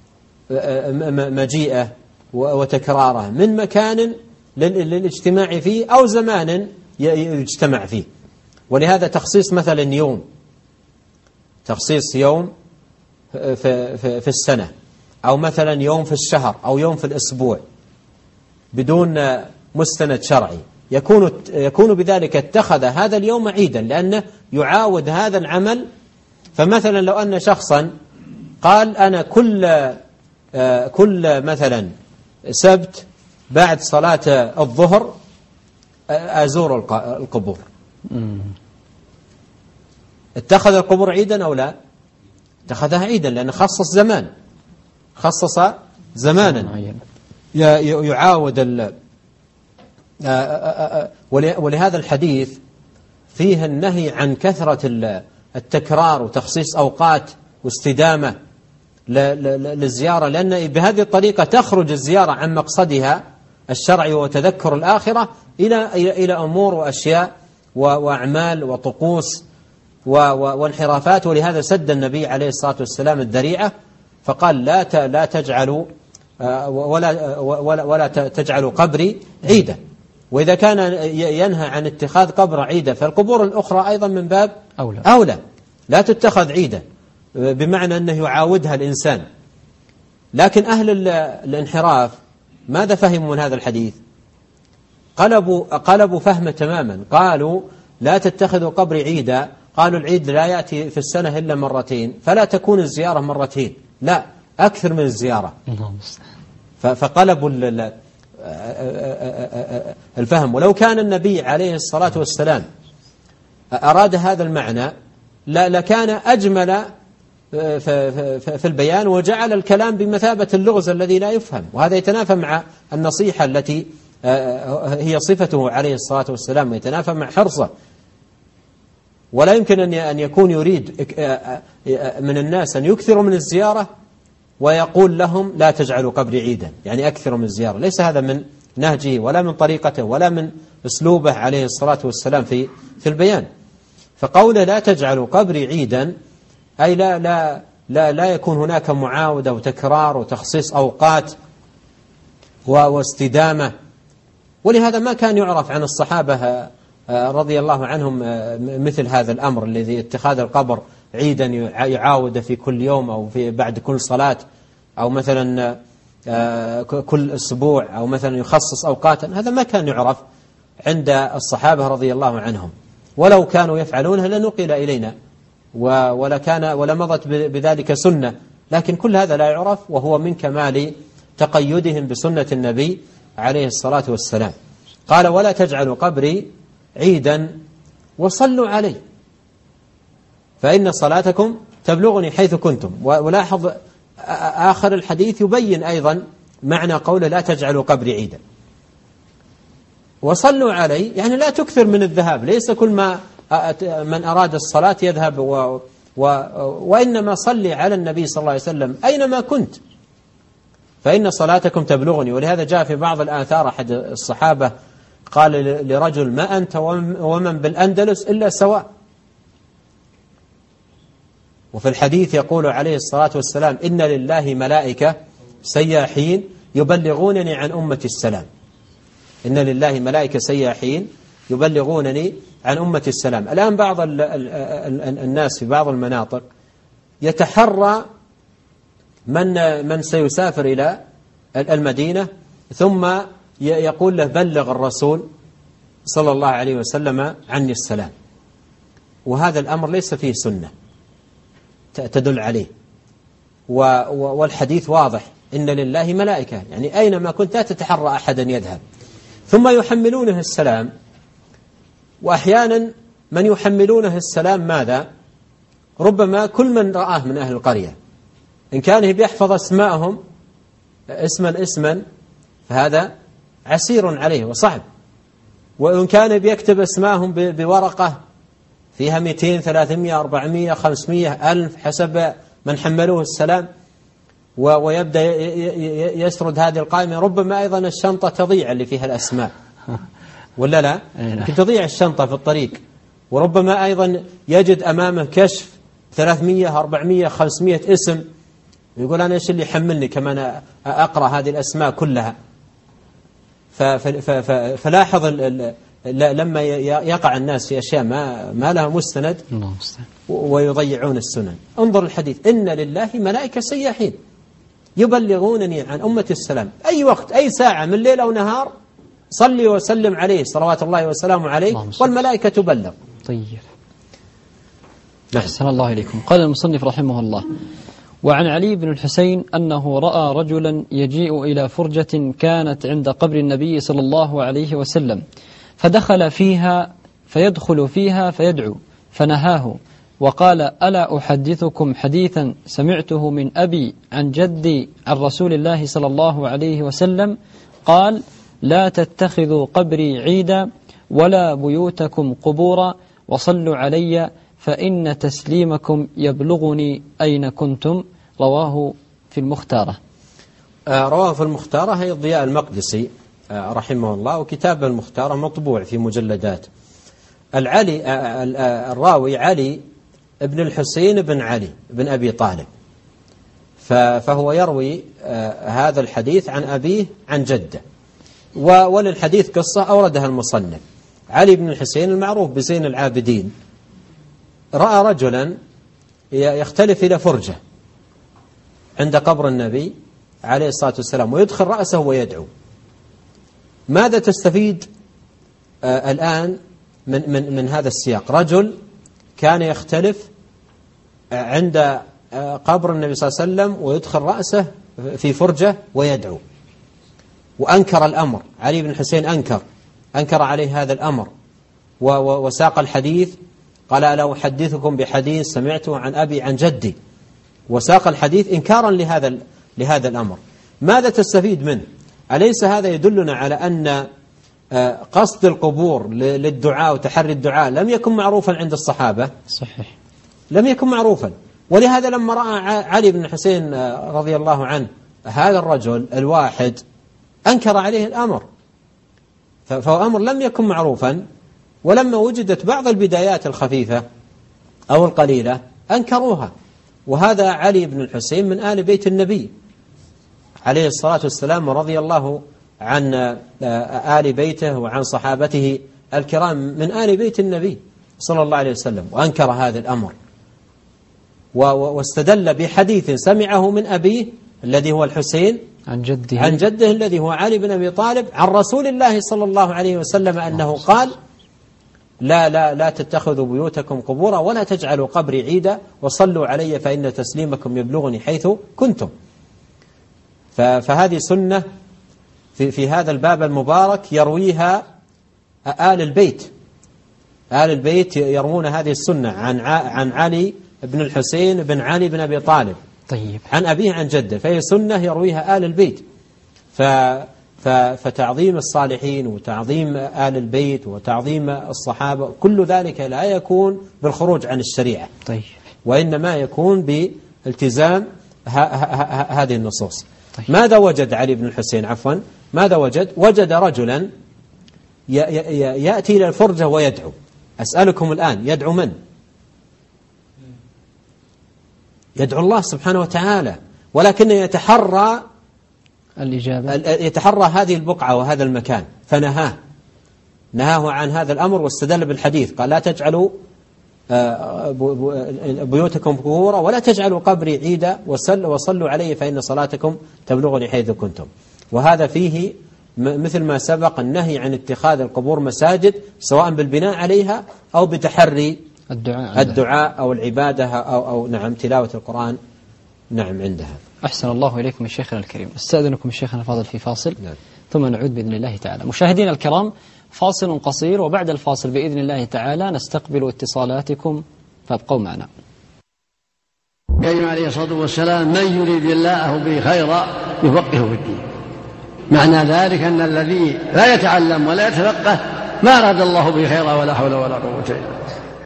مجيئه وتكراره من مكان للاجتماع فيه أو زمان يجتمع فيه. ولهذا تخصيص مثلا يوم، تخصيص يوم في السنة، أو مثلا يوم في الشهر أو يوم في الأسبوع بدون مستند شرعي، يكون بذلك اتخذ هذا اليوم عيدا لأنه يعاود هذا العمل. فمثلا لو أن شخصا قال: أنا كل مثلا سبت بعد صلاة الظهر أزور القبور، اتخذ القبور عيدا أو لا؟ اتخذها عيدا لأنه خصص زمانا يعاود ولهذا الحديث فيه النهي عن كثرة التكرار وتخصيص أوقات واستدامة للزيارة، لأن بهذه الطريقة تخرج الزيارة عن مقصدها الشرعي وتذكر الآخرة إلى أمور وأشياء وأعمال وطقوس وانحرافات. ولهذا سد النبي عليه الصلاة والسلام الذريعة فقال: لا تجعلوا ولا تجعلوا قبري عيدا. وإذا كان ينهى عن اتخاذ قبر عيدا فالقبور الأخرى أيضا من باب أولى لا تتخذ عيدا، بمعنى أنه يعاودها الإنسان. لكن أهل الانحراف ماذا فهموا من هذا الحديث؟ قلبوا فهمه تماما، قالوا لا تتخذوا قبري عيدا، قالوا العيد لا يأتي في السنة إلا مرتين فلا تكون الزيارة مرتين، لا أكثر من الزيارة. فقلبوا الفهم. ولو كان النبي عليه الصلاة والسلام أراد هذا المعنى لكان أجمل في البيان وجعل الكلام بمثابة اللغز الذي لا يفهم، وهذا يتنافى مع النصيحة التي هي صفته عليه الصلاة والسلام، ويتنافى مع حرصه. ولا يمكن أن يكون يريد من الناس أن يكثروا من الزيارة ويقول لهم لا تجعلوا قبري عيدا، يعني أكثروا من الزيارة. ليس هذا من نهجه ولا من طريقته ولا من أسلوبه عليه الصلاة والسلام في البيان. فقوله لا تجعلوا قبري عيدا أي لا يكون هناك معاودة وتكرار وتخصيص أوقات واستدامة. ولهذا ما كان يعرف عن الصحابة رضي الله عنهم مثل هذا الأمر الذي اتخاذ القبر عيدا يعاود في كل يوم أو في بعد كل صلاة أو مثلا كل أسبوع أو مثلا يخصص أوقاتا. هذا ما كان يعرف عند الصحابة رضي الله عنهم، ولو كانوا يفعلونها لنقل إلينا ولا مضت بذلك سنة، لكن كل هذا لا يعرف، وهو من كمال تقيدهم بسنة النبي عليه الصلاة والسلام. قال ولا تجعلوا قبري عيدا وصلوا علي فإن صلاتكم تبلغني حيث كنتم. ولاحظ آخر الحديث يبين أيضا معنى قوله لا تجعلوا قبري عيدا. وصلوا علي يعني لا تكثر من الذهاب، ليس كل ما من أراد الصلاة يذهب وإنما صلي على النبي صلى الله عليه وسلم أينما كنت فإن صلاتكم تبلغني. ولهذا جاء في بعض الآثار أحد الصحابة قال لرجل ما أنت ومن بالأندلس إلا سواء. وفي الحديث يقول عليه الصلاة والسلام إن لله ملائكة سياحين يبلغونني عن أمة السلام. إن لله ملائكة سياحين يبلغونني عن أمة السلام. الآن بعض الناس في بعض المناطق يتحرى من سيسافر إلى المدينة ثم يقول له بلغ الرسول صلى الله عليه وسلم عني السلام، وهذا الأمر ليس فيه سنة تدل عليه. والحديث واضح إن لله ملائكة، يعني أينما كنت لا تتحرى أحدا يذهب. ثم يحملونه السلام، وأحيانا من يحملونه السلام ماذا؟ ربما كل من رآه من أهل القرية، إن كان بيحفظ أسماءهم اسما فهذا عسير عليه وصعب، وإن كان بيكتب أسماءهم بورقة فيها 200 300 400 500 ألف حسب من حملوه السلام، ويبدأ يسرد هذه القائمة، ربما أيضا الشنطة تضيع اللي فيها الأسماء ولا لا؟ يمكن تضيع الشنطة في الطريق. وربما أيضا يجد أمامه كشف 300 400 500 اسم، يقول أنا إيش اللي يحملني كمان أقرأ هذه الأسماء كلها. فلاحظ لما يقع الناس في أشياء ما لها مستند ويضيعون السنن. انظر الحديث إن لله ملائكة سياحين يبلغونني عن أمة السلام، أي وقت أي ساعة من ليل أو نهار صلي وسلم عليه صلوات الله وسلامه عليه والملائكة تبلغ. طيب أحسن الله إليكم. قال المصنف رحمه الله وعن علي بن الحسين أنه رأى رجلا يجيء إلى فرجة كانت عند قبر النبي صلى الله عليه وسلم فدخل فيها فيدخل فيها فيدعو فنهاه وقال ألا أحدثكم حديثا سمعته من أبي عن جدي عن رسول الله صلى الله عليه وسلم قال لا تتخذوا قبري عيدا ولا بيوتكم قبورا وصلوا علي فإن تسليمكم يبلغني أين كنتم. رواه في المختارة. رواه في المختارة هي ضياء المقدسي رحمه الله، وكتاب المختارة مطبوع في مجلدات. الراوي علي ابن الحسين بن علي بن أبي طالب، فهو يروي هذا الحديث عن أبيه عن جده. وللحديث قصة أوردها المصنف. علي بن الحسين المعروف بزين العابدين رأى رجلا يختلف إلى فرجة عند قبر النبي عليه الصلاة والسلام ويدخل رأسه ويدعو. ماذا تستفيد الآن من هذا السياق؟ رجل كان يختلف عند قبر النبي صلى الله عليه وسلم ويدخل رأسه في فرجة ويدعو، وأنكر الأمر. علي بن الحسين أنكر عليه هذا الأمر وساق الحديث، قال: ألا أحدثكم بحديث سمعته عن أبي عن جدي، وساق الحديث إنكارا لهذا الأمر. ماذا تستفيد منه؟ أليس هذا يدلنا على أن قصد القبور للدعاء وتحري الدعاء لم يكن معروفا عند الصحابة؟ صحيح، لم يكن معروفا. ولهذا لما رأى علي بن الحسين رضي الله عنه هذا الرجل الواحد أنكر عليه الأمر، فهو أمر لم يكن معروفا، ولما وجدت بعض البدايات الخفيفة أو القليلة أنكروها. وهذا علي بن الحسين من آل بيت النبي عليه الصلاة والسلام، ورضي الله عن آل بيته وعن صحابته الكرام من آل بيت النبي صلى الله عليه وسلم، وأنكر هذا الأمر واستدل بحديث سمعه من أبيه الذي هو الحسين عن جده الذي هو علي بن أبي طالب عن رسول الله صلى الله عليه وسلم أنه قال: لا تتخذوا بيوتكم قبورا ولا تجعلوا قبري عيدا وصلوا علي فإن تسليمكم يبلغني حيث كنتم. فهذه سنة في هذا الباب المبارك يرويها آل البيت يروون هذه السنة عن علي بن الحسين بن علي بن أبي طالب طيب عن أبيه عن جده، فهي سنة يرويها آل البيت. فتعظيم الصالحين وتعظيم آل البيت وتعظيم الصحابة كل ذلك لا يكون بالخروج عن الشريعة، طيب، وإنما يكون بالتزام هذه النصوص. طيب. ماذا وجد علي بن الحسين؟ ماذا وجد رجلا يأتي إلى الفرجة ويدعو. أسألكم الآن، يدعو من؟ يدعو الله سبحانه وتعالى، ولكن يتحرى الإجابة، يتحرى هذه البقعة وهذا المكان، فنهاه عن هذا الأمر واستدل بالحديث، قال: لا تجعلوا بيوتكم قبورا ولا تجعلوا قبري عيدا وصلوا علي فإن صلاتكم تبلغني حيث كنتم. وهذا فيه مثل ما سبق النهي عن اتخاذ القبور مساجد، سواء بالبناء عليها أو بتحري الدعاء أو العبادة أو نعم تلاوة القرآن نعم عندها. أحسن الله إليكم شيخنا الكريم. استأذنكم شيخنا الفاضل في فاصل، ثم نعود بإذن الله تعالى. مشاهدينا الكرام، فاصل قصير، وبعد الفاصل بإذن الله تعالى نستقبل اتصالاتكم، فابقوا معنا. قال عليه الصلاة والسلام: من يريد الله به خيرا يفقهه في الدين. معنى ذلك أن الذي لا يتعلم ولا يتفقه ما أراد الله به خيرا ولا حول ولا قوة إلا بالله.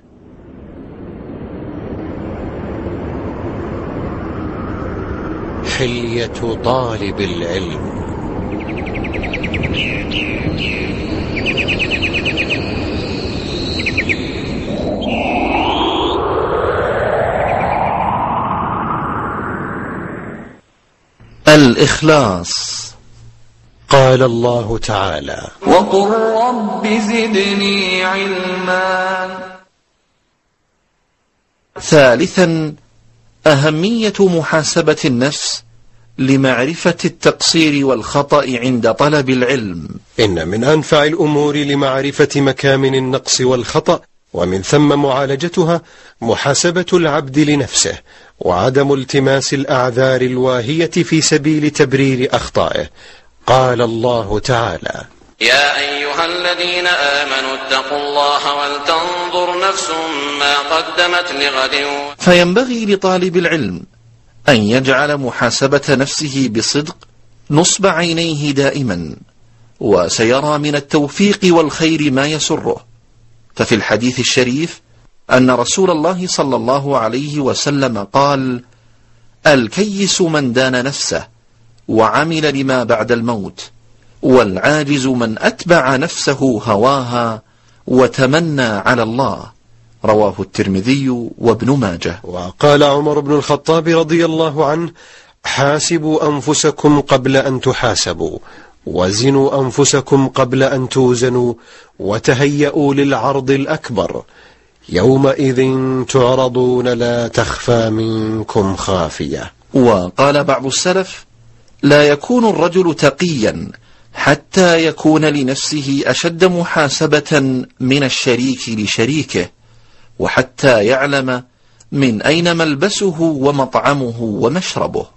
حلية طالب العلم. الإخلاص. قال الله تعالى: وقل رب زدني علما. ثالثا، أهمية محاسبة النفس لمعرفة التقصير والخطأ عند طلب العلم. إن من أنفع الأمور لمعرفة مكامن النقص والخطأ ومن ثم معالجتها محاسبة العبد لنفسه، وعدم التماس الأعذار الواهية في سبيل تبرير أخطائه. قال الله تعالى: يا أيها الذين آمنوا اتقوا الله ولتنظر نفس ما قدمت لغد. فينبغي لطالب العلم أن يجعل محاسبة نفسه بصدق نصب عينيه دائما، وسيرى من التوفيق والخير ما يسره. ففي الحديث الشريف أن رسول الله صلى الله عليه وسلم قال: الكيس من دان نفسه وعمل لما بعد الموت، والعاجز من أتبع نفسه هواها وتمنى على الله. رواه الترمذي وابن ماجه. وقال عمر بن الخطاب رضي الله عنه: حاسبوا أنفسكم قبل أن تحاسبوا، وزنوا أنفسكم قبل أن توزنوا وتهيئوا للعرض الأكبر يومئذ تعرضون لا تخفى منكم خافية. وقال بعض السلف: لا يكون الرجل تقيا حتى يكون لنفسه أشد محاسبة من الشريك لشريكه، وحتى يعلم من أين ملبسه ومطعمه ومشربه.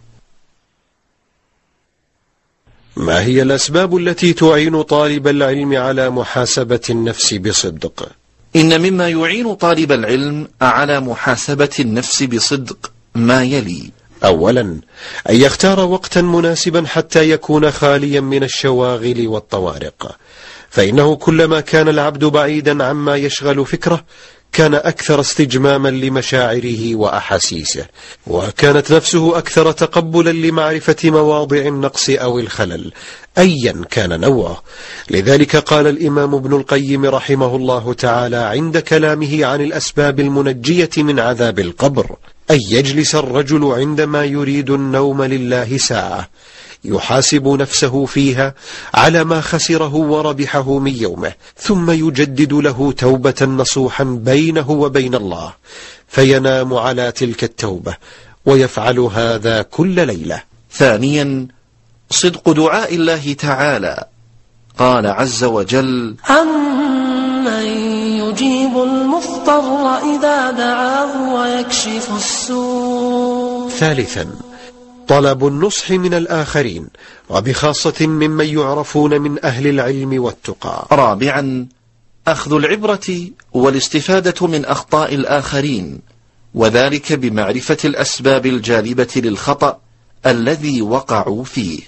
ما هي الأسباب التي تعين طالب العلم على محاسبة النفس بصدق؟ إن مما يعين طالب العلم على محاسبة النفس بصدق ما يلي: أولا، أن يختار وقتا مناسبا حتى يكون خاليا من الشواغل والطوارق، فإنه كلما كان العبد بعيدا عما يشغل فكره كان أكثر استجماما لمشاعره وأحاسيسه، وكانت نفسه أكثر تقبلا لمعرفة مواضع النقص أو الخلل أيا كان نوعه. لذلك قال الإمام ابن القيم رحمه الله تعالى عند كلامه عن الأسباب المنجية من عذاب القبر: أن يجلس الرجل عندما يريد النوم لله ساعة يحاسب نفسه فيها على ما خسره وربحه من يومه، ثم يجدد له توبة نصوحا بينه وبين الله، فينام على تلك التوبة، ويفعل هذا كل ليلة. ثانيا، صدق دعاء الله تعالى. قال عز وجل: أمن يجيب المضطر إذا دعاه ويكشف السوء. ثالثا، طلب النصح من الآخرين، وبخاصة ممن يعرفون من أهل العلم والتقى. رابعا، أخذ العبرة والاستفادة من أخطاء الآخرين، وذلك بمعرفة الأسباب الجالبة للخطأ الذي وقعوا فيه.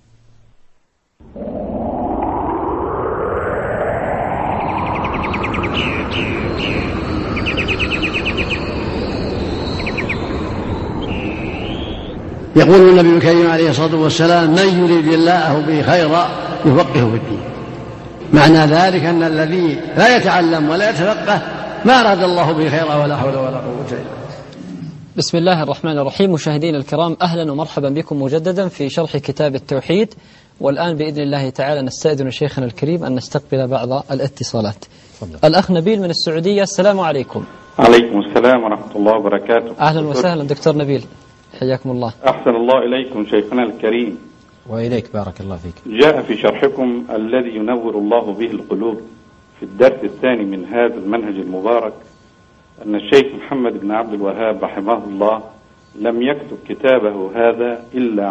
يقول النبي الكريم عليه الصلاة والسلام: من يريد الله به خيرا يفقهه في الدين. معنى ذلك أن الذي لا يتعلم ولا يتفقه ما أراد الله به خيرا ولا حول ولا قوة إلا بالله. بسم الله الرحمن الرحيم. مشاهدينا الكرام، أهلا ومرحبا بكم مجددا في شرح كتاب التوحيد. والآن بإذن الله تعالى نستأذن شيخنا الكريم أن نستقبل بعض الاتصالات. الأخ نبيل من السعودية، السلام عليكم. عليكم السلام ورحمة الله وبركاته. أهلا وسهلا دكتور نبيل، حياكم الله. أحسن الله إليكم شيخنا الكريم. وإليك بارك الله فيك. جاء في شرحكم الذي ينور الله به القلوب في الدرس الثاني من هذا المنهج المبارك أن الشيخ محمد بن عبد الوهاب رحمه الله لم يكتب كتابه هذا إلا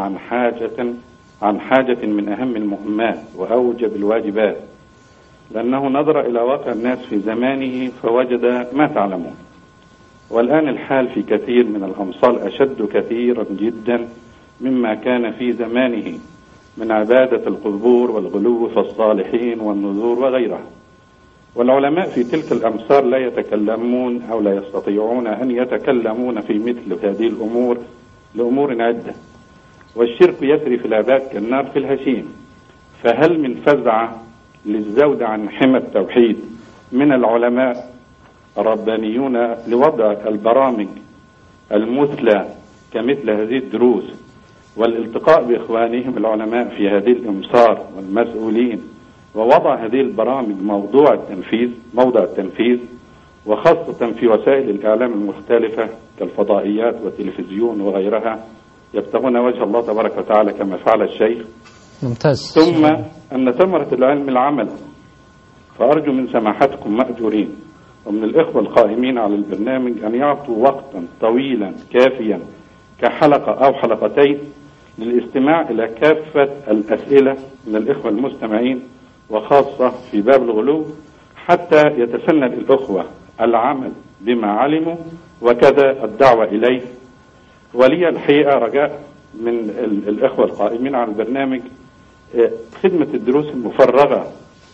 عن حاجة من أهم المهمات وأوجب الواجبات، لأنه نظر إلى واقع الناس في زمانه فوجد ما تعلمون. والآن الحال في كثير من الأمصار أشد كثيرا جدا مما كان في زمانه من عبادة القبور والغلو في الصالحين والنذور وغيرها. والعلماء في تلك الأمصار لا يتكلمون أو لا يستطيعون أن يتكلمون في مثل هذه الأمور لأمور عدة، والشرك يسري في العباد كالنار في الهشيم. فهل من فزعة للزود عن حمى التوحيد من العلماء الربانيون لوضع البرامج المثلى كمثل هذه الدروس والالتقاء بإخوانهم العلماء في هذه الأمصار والمسؤولين، ووضع هذه البرامج موضع التنفيذ، وخاصة في وسائل الإعلام المختلفة كالفضائيات والتلفزيون وغيرها، يبتغون وجه الله تبارك وتعالى كما فعل الشيخ. ممتاز. ثم أن ثمرة العلم العمل، فأرجو من سماحتكم مأجورين ومن الإخوة القائمين على البرنامج أن يعطوا وقتا طويلا كافيا كحلقة أو حلقتين للاستماع إلى كافة الأسئلة من الإخوة المستمعين، وخاصة في باب الغلو، حتى يتسنى الأخوة العمل بما علموا وكذا الدعوة إليه. ولي الحقيقة رجاء من الإخوة القائمين على البرنامج خدمة الدروس المفرغة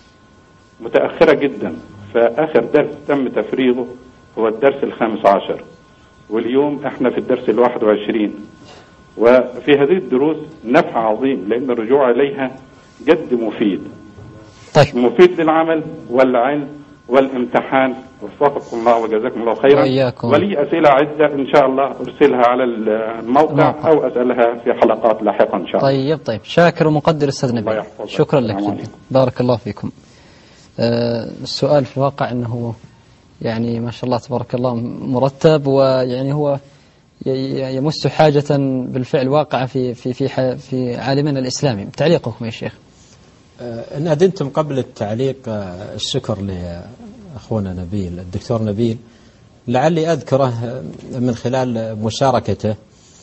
متأخرة جدا، فآخر درس تم تفريغه هو الدرس 15، واليوم احنا في الدرس 21. وفي هذه الدروس نفع عظيم، لأن الرجوع إليها جد مفيد. طيب. مفيد للعمل والعلم والامتحان وفقكم الله وجزاكم الله خيرا. وإياكم. ولي أسئلة عدة إن شاء الله أرسلها على الموقع أو أسألها في حلقات لاحقة إن شاء الله. طيب شاكر ومقدر أستاذ نبيل، شكرا لك، بارك الله فيكم. السؤال في الواقع أنه يعني ما شاء الله تبارك الله مرتب، ويعني هو يمس حاجة بالفعل واقعة في عالمنا الإسلامي. تعليقكم يا شيخ؟ إن أدنتم قبل التعليق الشكر لأخونا نبيل، الدكتور نبيل، لعلي أذكره من خلال مشاركته،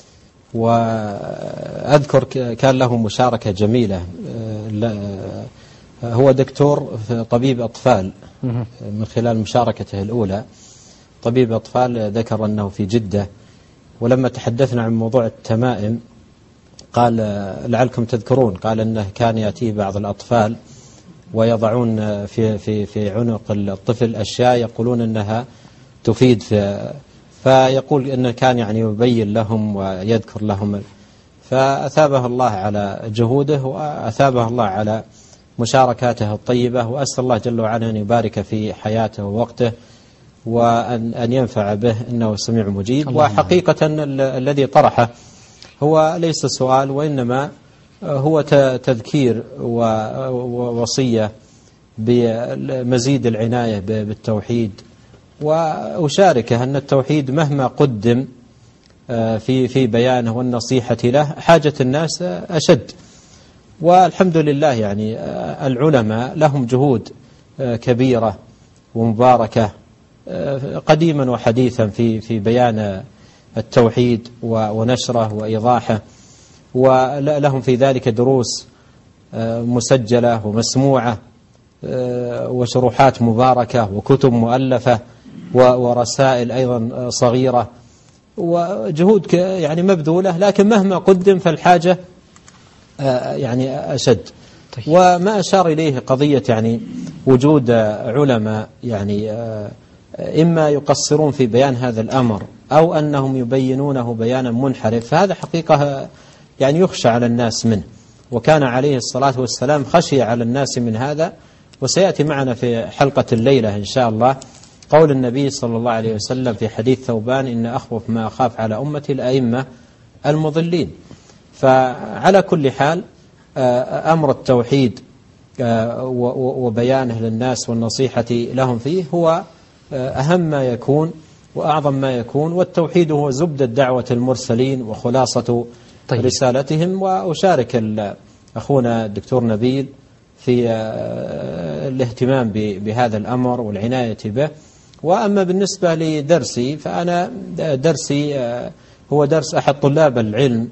وأذكر كان له مشاركة جميلة. هو دكتور في طبيب أطفال، من خلال مشاركته الأولى طبيب أطفال ذكر أنه في جدة، ولما تحدثنا عن موضوع التمائم قال لعلكم تذكرون، قال أنه كان يأتيه بعض الأطفال ويضعون في عنق الطفل أشياء يقولون أنها تفيد، فيقول أنه كان يعني يبين لهم ويذكر لهم، فأثابه الله على جهوده وأثابه الله على مشاركاته الطيبة، وأسأل الله جل وعلا أن يبارك في حياته ووقته وأن ينفع به، إنه سميع مجيب. وحقيقة الذي طرحه هو ليس سؤال، وإنما هو تذكير ووصية بمزيد العناية بالتوحيد، وأشاركه أن التوحيد مهما قدم في بيانه والنصيحة له حاجة الناس أشد، والحمد لله يعني العلماء لهم جهود كبيرة ومباركة قديما وحديثا في بيان التوحيد ونشره وإيضاحه، ولهم في ذلك دروس مسجلة ومسموعة وشروحات مباركة وكتب مؤلفة ورسائل أيضا صغيرة، وجهود يعني مبذولة، لكن مهما قدم فالحاجة يعني أشد. وما أشار إليه قضية يعني وجود علماء يعني إما يقصرون في بيان هذا الأمر أو أنهم يبينونه بيانا منحرف، فهذا حقيقة يعني يخشى على الناس منه، وكان عليه الصلاة والسلام خشي على الناس من هذا. وسيأتي معنا في حلقة الليلة إن شاء الله قول النبي صلى الله عليه وسلم في حديث ثوبان: إن أخوف ما أخاف على أمتي الأئمة المضلين. فعلى كل حال أمر التوحيد وبيانه للناس والنصيحة لهم فيه هو أهم ما يكون وأعظم ما يكون، والتوحيد هو زبدة دعوة المرسلين وخلاصة رسالتهم. وأشارك أخونا الدكتور نبيل في الاهتمام بهذا الأمر والعناية به. وأما بالنسبة لدرسي فأنا درسي هو درس أحد طلاب العلم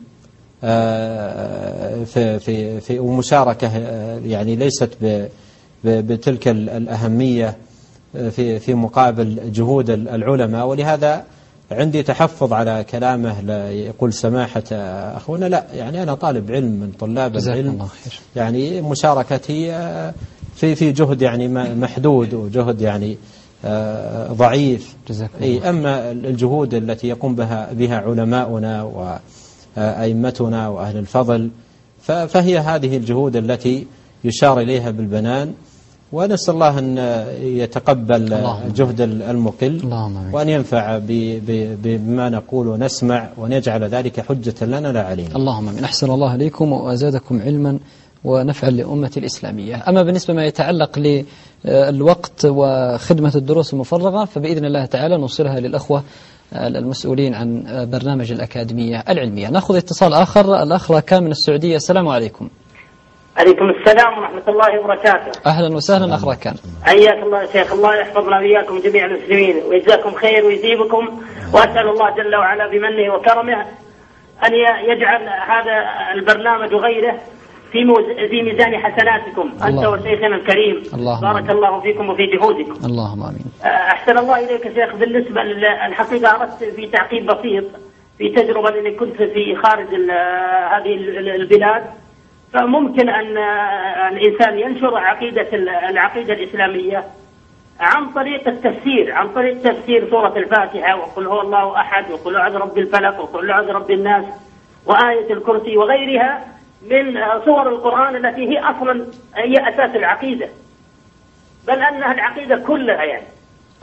في ومشاركة يعني ليست بتلك الأهمية في مقابل جهود العلماء، ولهذا عندي تحفظ على كلامه. لا يقول سماحة أخونا، لا يعني أنا طالب علم من طلاب العلم، يعني مشاركتي في جهد يعني محدود وجهد يعني ضعيف. أما الجهود التي يقوم بها علماؤنا وأئمتنا وأهل الفضل فهي هذه الجهود التي يشار إليها بالبنان، ونسأل الله أن يتقبل جهد المقل وأن ينفع بما نقول ونسمع، وأن يجعل ذلك حجة لنا لا علينا. اللهم آمين. أحسن الله إليكم وأزادكم علما ونفعا لأمة الإسلامية. أما بالنسبة ما يتعلق للوقت وخدمة الدروس المفرغة فبإذن الله تعالى نوصلها للأخوة المسؤولين عن برنامج الأكاديمية العلمية. نأخذ اتصال آخر، الأخ راكان من السعودية. السلام عليكم. عليكم السلام ورحمة الله وبركاته. أهلا وسهلا أخ راكان. حياك الله يا شيخ، الله يحفظنا وإياكم جميع المسلمين ويجزاكم خير ويجيبكم، وأسأل الله جل وعلا بمنه وكرمه أن يجعل هذا البرنامج وغيره في ميزان حسناتكم أنت وشيخنا الكريم. بارك الله فيكم وفي جهودكم. اللهم آمين. أحسن الله إليك يا شيخ. بالنسبة الحقيقة أردت في تعقيب بسيط في تجربة اللي كنت في خارج هذه البلاد، فممكن أن الإنسان ينشر العقيدة الإسلامية عن طريق التفسير، عن طريق تفسير سورة الفاتحة وقل هو الله أحد وقل أعوذ برب الفلق وقل أعوذ برب الناس وآية الكرسي وغيرها من صور القرآن التي هي أصلا هي أساس العقيدة، بل أنها العقيدة كلها يعني.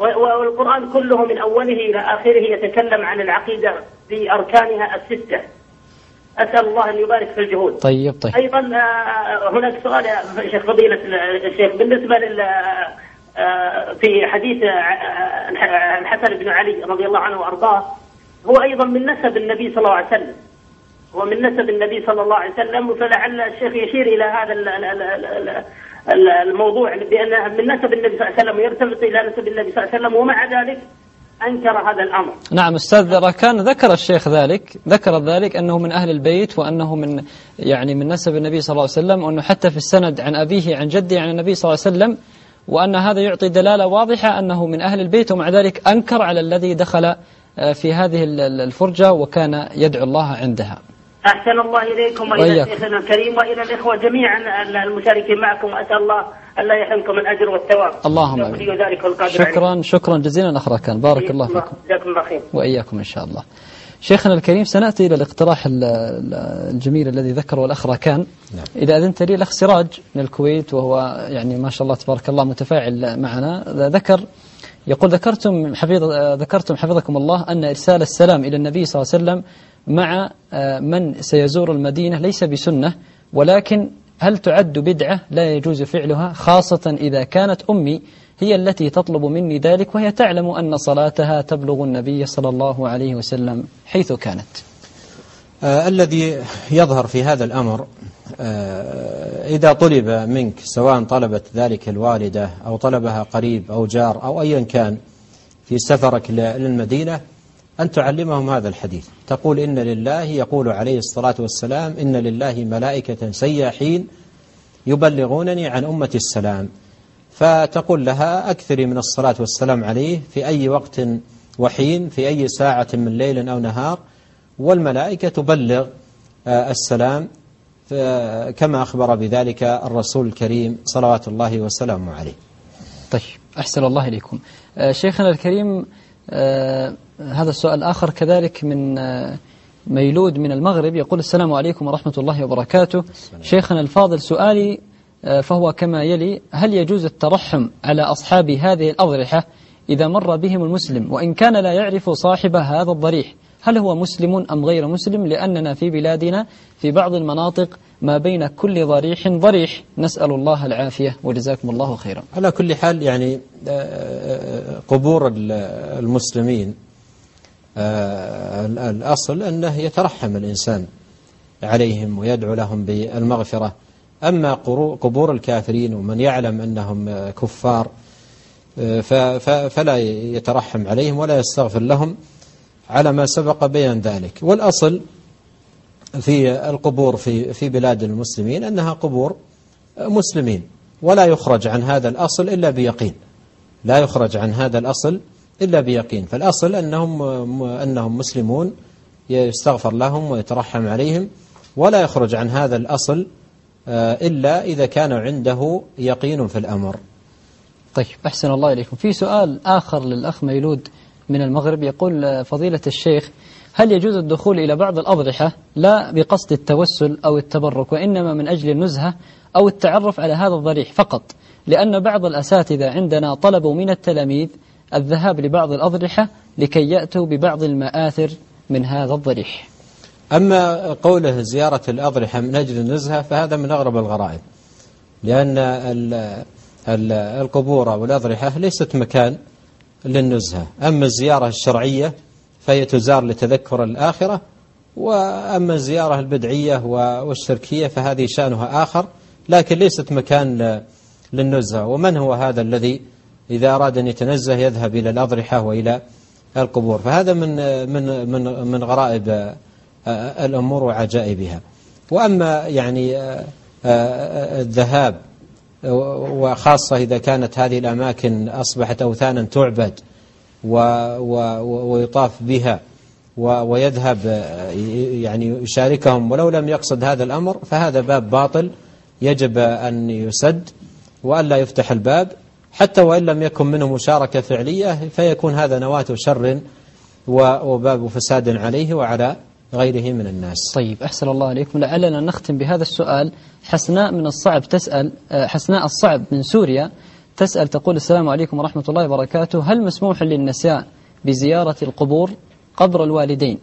والقرآن كله من أوله إلى آخره يتكلم عن العقيدة بأركانها الستة. أسأل الله أن يبارك في الجهود. طيب. أيضا هناك سؤال يا شيخ فضيلة الشيخ بالنسبة في حديث الحسن بن علي رضي الله عنه وأرضاه، هو أيضا من نسب النبي صلى الله عليه وسلم، فلعل الشيخ يشير إلى هذا الموضوع بأن من نسب النبي صلى الله عليه وسلم ويرتبط إلى نسب النبي صلى الله عليه وسلم، ومع ذلك أنكر هذا الأمر. نعم أستاذ راكان، ذكر الشيخ ذلك أنه من أهل البيت، وأنه من نسب النبي صلى الله عليه وسلم، وأنه حتى في السند عن أبيه عن جده عن النبي صلى الله عليه وسلم، وأن هذا يعطي دلالة واضحة أنه من أهل البيت، ومع ذلك أنكر على الذي دخل في هذه الفرجة وكان يدعو الله عندها. أحسن الله إليكم وإلى شيخنا الكريم وإلى الإخوة جميعا المشاركين معكم، أسأل الله ألا يحرمكم الأجر والثواب. اللهم آمين. شكرا جزيلا أخ راكان، بارك الله فيكم. جزاكم الله خير. وإياكم إن شاء الله. شيخنا الكريم، سنأتي إلى الاقتراح الجميل الذي ذكره الأخ راكان. إذا أذنت لي، الأخ سراج من الكويت، وهو ما شاء الله تبارك الله متفاعل معنا، يقول ذكرتم حفظكم الله أن إرسال السلام إلى النبي صلى الله عليه وسلم مع من سيزور المدينة ليس بسنة، ولكن هل تعد بدعة لا يجوز فعلها، خاصة إذا كانت أمي هي التي تطلب مني ذلك، وهي تعلم أن صلاتها تبلغ النبي صلى الله عليه وسلم حيث كانت؟ الذي يظهر في هذا الأمر، إذا طلب منك، سواء طلبت ذلك الوالدة أو طلبها قريب أو جار أو أيا كان في سفرك للمدينة، أن تعلمهم هذا الحديث. تقول إن لله، يقول عليه الصلاة والسلام: إن لله ملائكة سياحين يبلغونني عن أمة السلام. فتقول لها: أكثري من الصلاة والسلام عليه في أي وقت وحين، في أي ساعة من ليل أو نهار، والملائكة تبلغ السلام كما أخبر بذلك الرسول الكريم صلوات الله وسلامه عليه. طيب، أحسن الله إليكم. شيخنا الكريم، هذا السؤال آخر كذلك من ميلود من المغرب، يقول: السلام عليكم ورحمة الله وبركاته. شيخنا الفاضل، سؤالي فهو كما يلي: هل يجوز الترحم على أصحاب هذه الأضرحة إذا مر بهم المسلم وإن كان لا يعرف صاحب هذا الضريح؟ هل هو مسلم أم غير مسلم؟ لأننا في بلادنا في بعض المناطق ما بين كل ضريح ضريح، نسأل الله العافية وجزاكم الله خيرا. على كل حال، قبور المسلمين الأصل أنه يترحم الإنسان عليهم ويدعو لهم بالمغفرة. أما قبور الكافرين ومن يعلم أنهم كفار فلا يترحم عليهم ولا يستغفر لهم، على ما سبق بيان ذلك. والأصل في القبور في بلاد المسلمين أنها قبور مسلمين، ولا يخرج عن هذا الأصل إلا بيقين، لا يخرج عن هذا الأصل إلا بيقين. فالأصل أنهم مسلمون، يستغفر لهم ويترحم عليهم، ولا يخرج عن هذا الأصل إلا إذا كان عنده يقين في الأمر. طيب، أحسن الله إليكم. في سؤال آخر للأخ ميلود من المغرب، يقول: فضيلة الشيخ، هل يجوز الدخول إلى بعض الأضرحة لا بقصد التوسل أو التبرك، وإنما من أجل النزهة أو التعرف على هذا الضريح فقط؟ لأن بعض الأساتذة عندنا طلبوا من التلاميذ الذهاب لبعض الأضرحة لكي يأتوا ببعض المآثر من هذا الضريح. أما قوله زيارة الأضرحة من أجل النزهة فهذا من أغرب الغرائب، لأن القبور والأضرحة ليست مكان للنزهة. أما الزيارة الشرعية فهي تزار لتذكر الآخرة، وأما الزيارة البدعية والشركية فهذه شأنها آخر، لكن ليست مكان للنزهة. ومن هو هذا الذي إذا أراد أن يتنزه يذهب إلى الأضرحة وإلى القبور؟ فهذا من غرائب الأمور وعجائبها. وأما الذهاب، وخاصة إذا كانت هذه الأماكن أصبحت أوثانا تعبد ويطاف بها ويذهب يشاركهم ولو لم يقصد هذا الأمر، فهذا باب باطل يجب أن يسد وألا يفتح الباب، حتى وإن لم يكن منه مشاركة فعلية، فيكون هذا نواة شر وباب فساد عليه وعلى غيره من الناس. طيب، أحسن الله عليكم. لعلنا نختم بهذا السؤال. حسناء الصعب من سوريا تسأل تقول: السلام عليكم ورحمة الله وبركاته، هل مسموح للنساء بزيارة القبور قبر الوالدين؟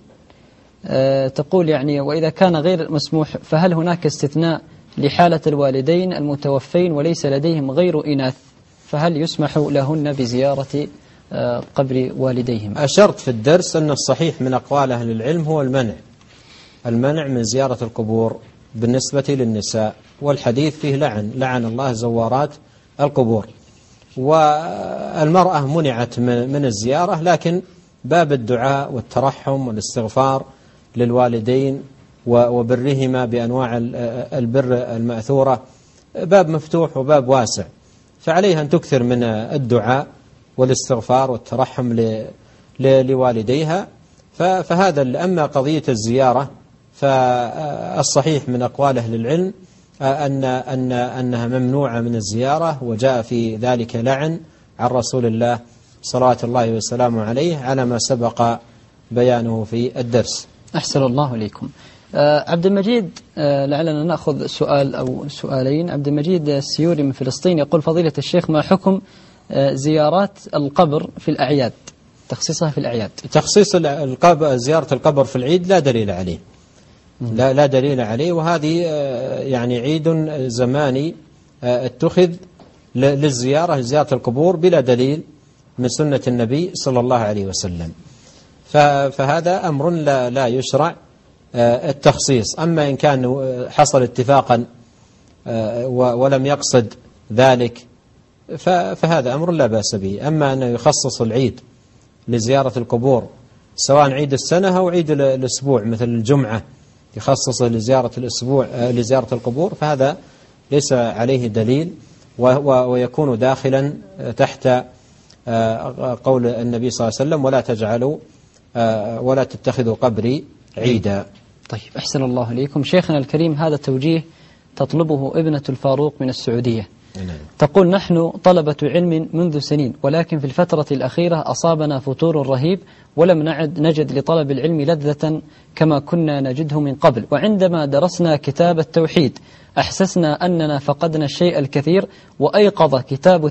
تقول يعني وإذا كان غير مسموح فهل هناك استثناء لحالة الوالدين المتوفين وليس لديهم غير إناث، فهل يسمح لهن بزيارة قبر والديهم؟ أشرت في الدرس أن الصحيح من أقوال أهل العلم هو المنع من زيارة القبور بالنسبة للنساء، والحديث فيه لعن الله زوارات القبور، والمرأة منعت من الزيارة، لكن باب الدعاء والترحم والاستغفار للوالدين وبرهما بأنواع البر المأثورة باب مفتوح وباب واسع، فعليها أن تكثر من الدعاء والاستغفار والترحم لوالديها. فهذا أما قضية الزيارة فالصحيح من أقوال أهل العلم أنها ممنوعة من الزيارة، وجاء في ذلك لعن عن رسول الله صلوات الله وسلامه عليه على ما سبق بيانه في الدرس. أحسن الله إليكم. عبد المجيد، لعلنا نأخذ سؤال أو سؤالين. عبد المجيد السيوري من فلسطين يقول: فضيلة الشيخ، ما حكم زيارات القبر في الأعياد، تخصيصها في الأعياد؟ تخصيص زيارة القبر في العيد لا دليل عليه، لا دليل عليه، وهذه يعني عيد زماني اتخذ للزيارة، زيارة القبور بلا دليل من سنة النبي صلى الله عليه وسلم، فهذا أمر لا يشرع التخصيص. أما إن كان حصل اتفاقا ولم يقصد ذلك فهذا أمر لا بأس به. أما أنه يخصص العيد لزيارة القبور سواء عيد السنة أو عيد الأسبوع مثل الجمعة يخصص لزيارة القبور، فهذا ليس عليه دليل، ويكون داخلا تحت قول النبي صلى الله عليه وسلم: ولا تجعلوا ولا تتخذوا قبري عيدا. طيب، أحسن الله إليكم. شيخنا الكريم، هذا توجيه تطلبه ابنة الفاروق من السعودية. تقول: نحن طلبة علم منذ سنين، ولكن في الفترة الأخيرة أصابنا فتور رهيب، ولم نجد لطلب العلم لذة كما كنا نجده من قبل، وعندما درسنا كتاب التوحيد أحسسنا أننا فقدنا الشيء الكثير، وأيقظ كتاب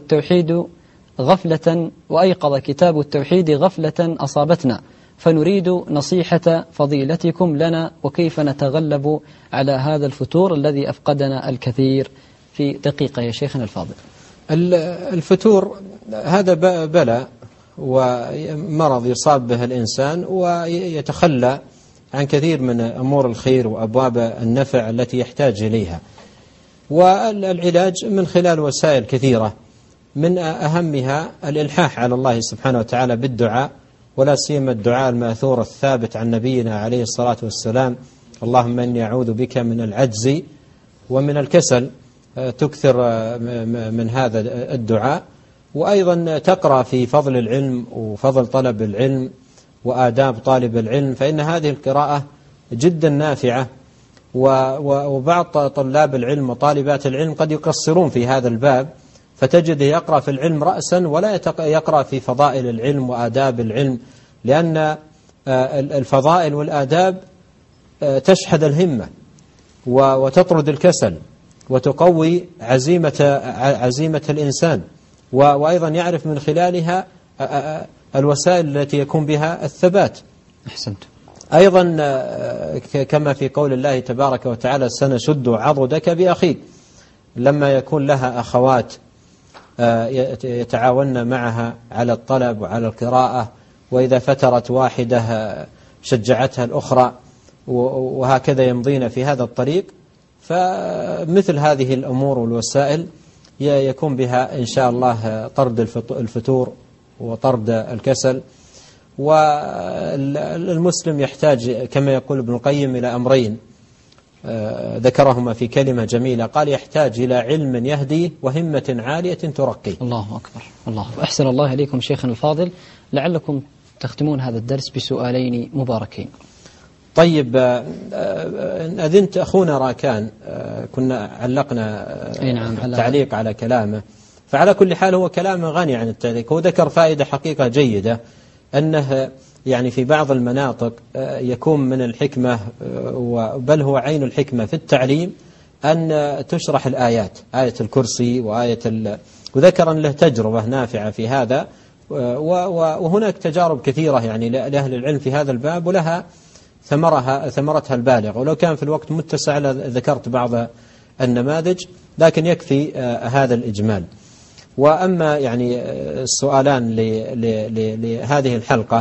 التوحيد غفلة أصابتنا، فنريد نصيحة فضيلتكم لنا، وكيف نتغلب على هذا الفتور الذي أفقدنا الكثير. في دقيقة يا شيخنا الفاضل. الفتور هذا بلاء ومرض يصاب به الإنسان، ويتخلى عن كثير من أمور الخير وأبواب النفع التي يحتاج إليها، والعلاج من خلال وسائل كثيرة، من أهمها الإلحاح على الله سبحانه وتعالى بالدعاء، ولا سيما الدعاء المأثور الثابت عن نبينا عليه الصلاة والسلام: اللهم إني أعوذ بك من العجز ومن الكسل. تكثر من هذا الدعاء، وأيضا تقرأ في فضل العلم وفضل طلب العلم وآداب طالب العلم، فإن هذه القراءة جدا نافعة، وبعض طلاب العلم وطالبات العلم قد يقصرون في هذا الباب، فتجده يقرأ في العلم رأسا ولا يقرأ في فضائل العلم وآداب العلم، لأن الفضائل والآداب تشحذ الهمة وتطرد الكسل وتقوي عزيمة الإنسان، وأيضا يعرف من خلالها الوسائل التي يكون بها الثبات. أحسنت. أيضا كما في قول الله تبارك وتعالى: سنشد عضدك بأخيك، لما يكون لها أخوات يتعاون معها على الطلب وعلى القراءة، وإذا فترت واحدة شجعتها الأخرى، وهكذا يمضين في هذا الطريق. فمثل هذه الأمور والوسائل يكون بها إن شاء الله طرد الفتور وطرد الكسل. والمسلم يحتاج كما يقول ابن القيم إلى أمرين ذكرهما في كلمة جميلة، قال: يحتاج إلى علم يهدي وهمة عالية ترقي. الله أكبر. الله أحسن الله إليكم شيخنا الفاضل. لعلكم تختمون هذا الدرس بسؤالين مباركين. طيب، أذنت أخونا راكان كنا علقنا تعليق على كلامه، فعلى كل حال هو كلامه غني عن التعليق. هو ذكر فائدة حقيقة جيدة، أنه يعني في بعض المناطق يكون من الحكمة، بل هو عين الحكمة في التعليم، أن تشرح الآيات، آية الكرسي وذكر أن له تجربة نافعة في هذا، وهناك تجارب كثيرة يعني لأهل العلم في هذا الباب ولها ثمرتها البالغة، ولو كان في الوقت متسع ذكرت بعض النماذج، لكن يكفي هذا الإجمال. وأما يعني السؤالان لهذه الحلقة،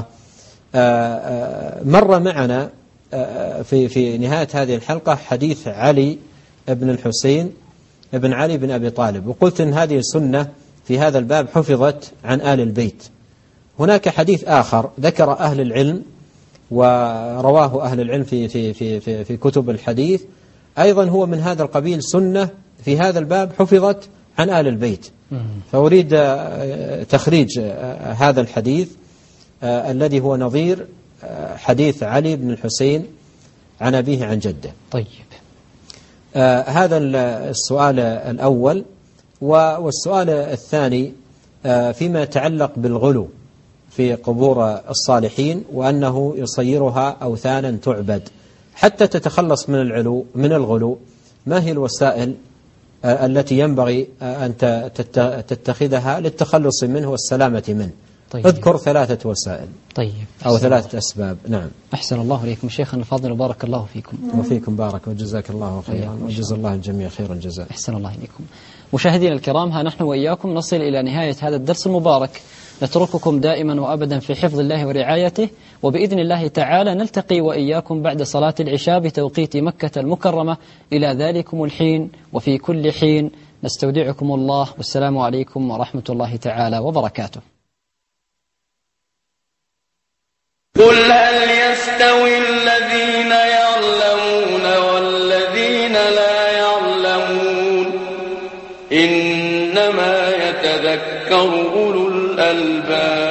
مر معنا في نهاية هذه الحلقة حديث علي بن الحسين بن علي بن أبي طالب، وقلت إن هذه السنة في هذا الباب حفظت عن آل البيت. هناك حديث آخر ذكر أهل العلم ورواه أهل العلم في كتب الحديث، أيضا هو من هذا القبيل، سنة في هذا الباب حفظت عن آل البيت. فأريد تخريج هذا الحديث الذي هو نظير حديث علي بن الحسين عن أبيه عن جده. طيب، هذا السؤال الأول. والسؤال الثاني فيما يتعلق بالغلو في قبور الصالحين، وأنه يصيرها أوثانا تعبد حتى تتخلص من الغلو. ما هي الوسائل التي ينبغي أن تتخذها للتخلص منه والسلامة منه؟ طيب. اذكر 3 وسائل. طيب. أو 3 أسباب. نعم. أحسن الله إليكم شيخنا الفاضل وبارك الله فيكم. وفيكم بارك وجزاك الله خيرا وجزا الله الجميع خير الجزاء. أحسن الله إليكم. مشاهدينا الكرام، ها نحن وإياكم نصل إلى نهاية هذا الدرس المبارك. نترككم دائما وأبدا في حفظ الله ورعايته، وبإذن الله تعالى نلتقي وإياكم بعد صلاة العشاء بتوقيت مكة المكرمة. إلى ذلكم الحين وفي كل حين نستودعكم الله، والسلام عليكم ورحمة الله تعالى وبركاته. قل هل يستوي الذين يعلمون والذين لا يعلمون؟ إنما يتذكر أولو الألباب.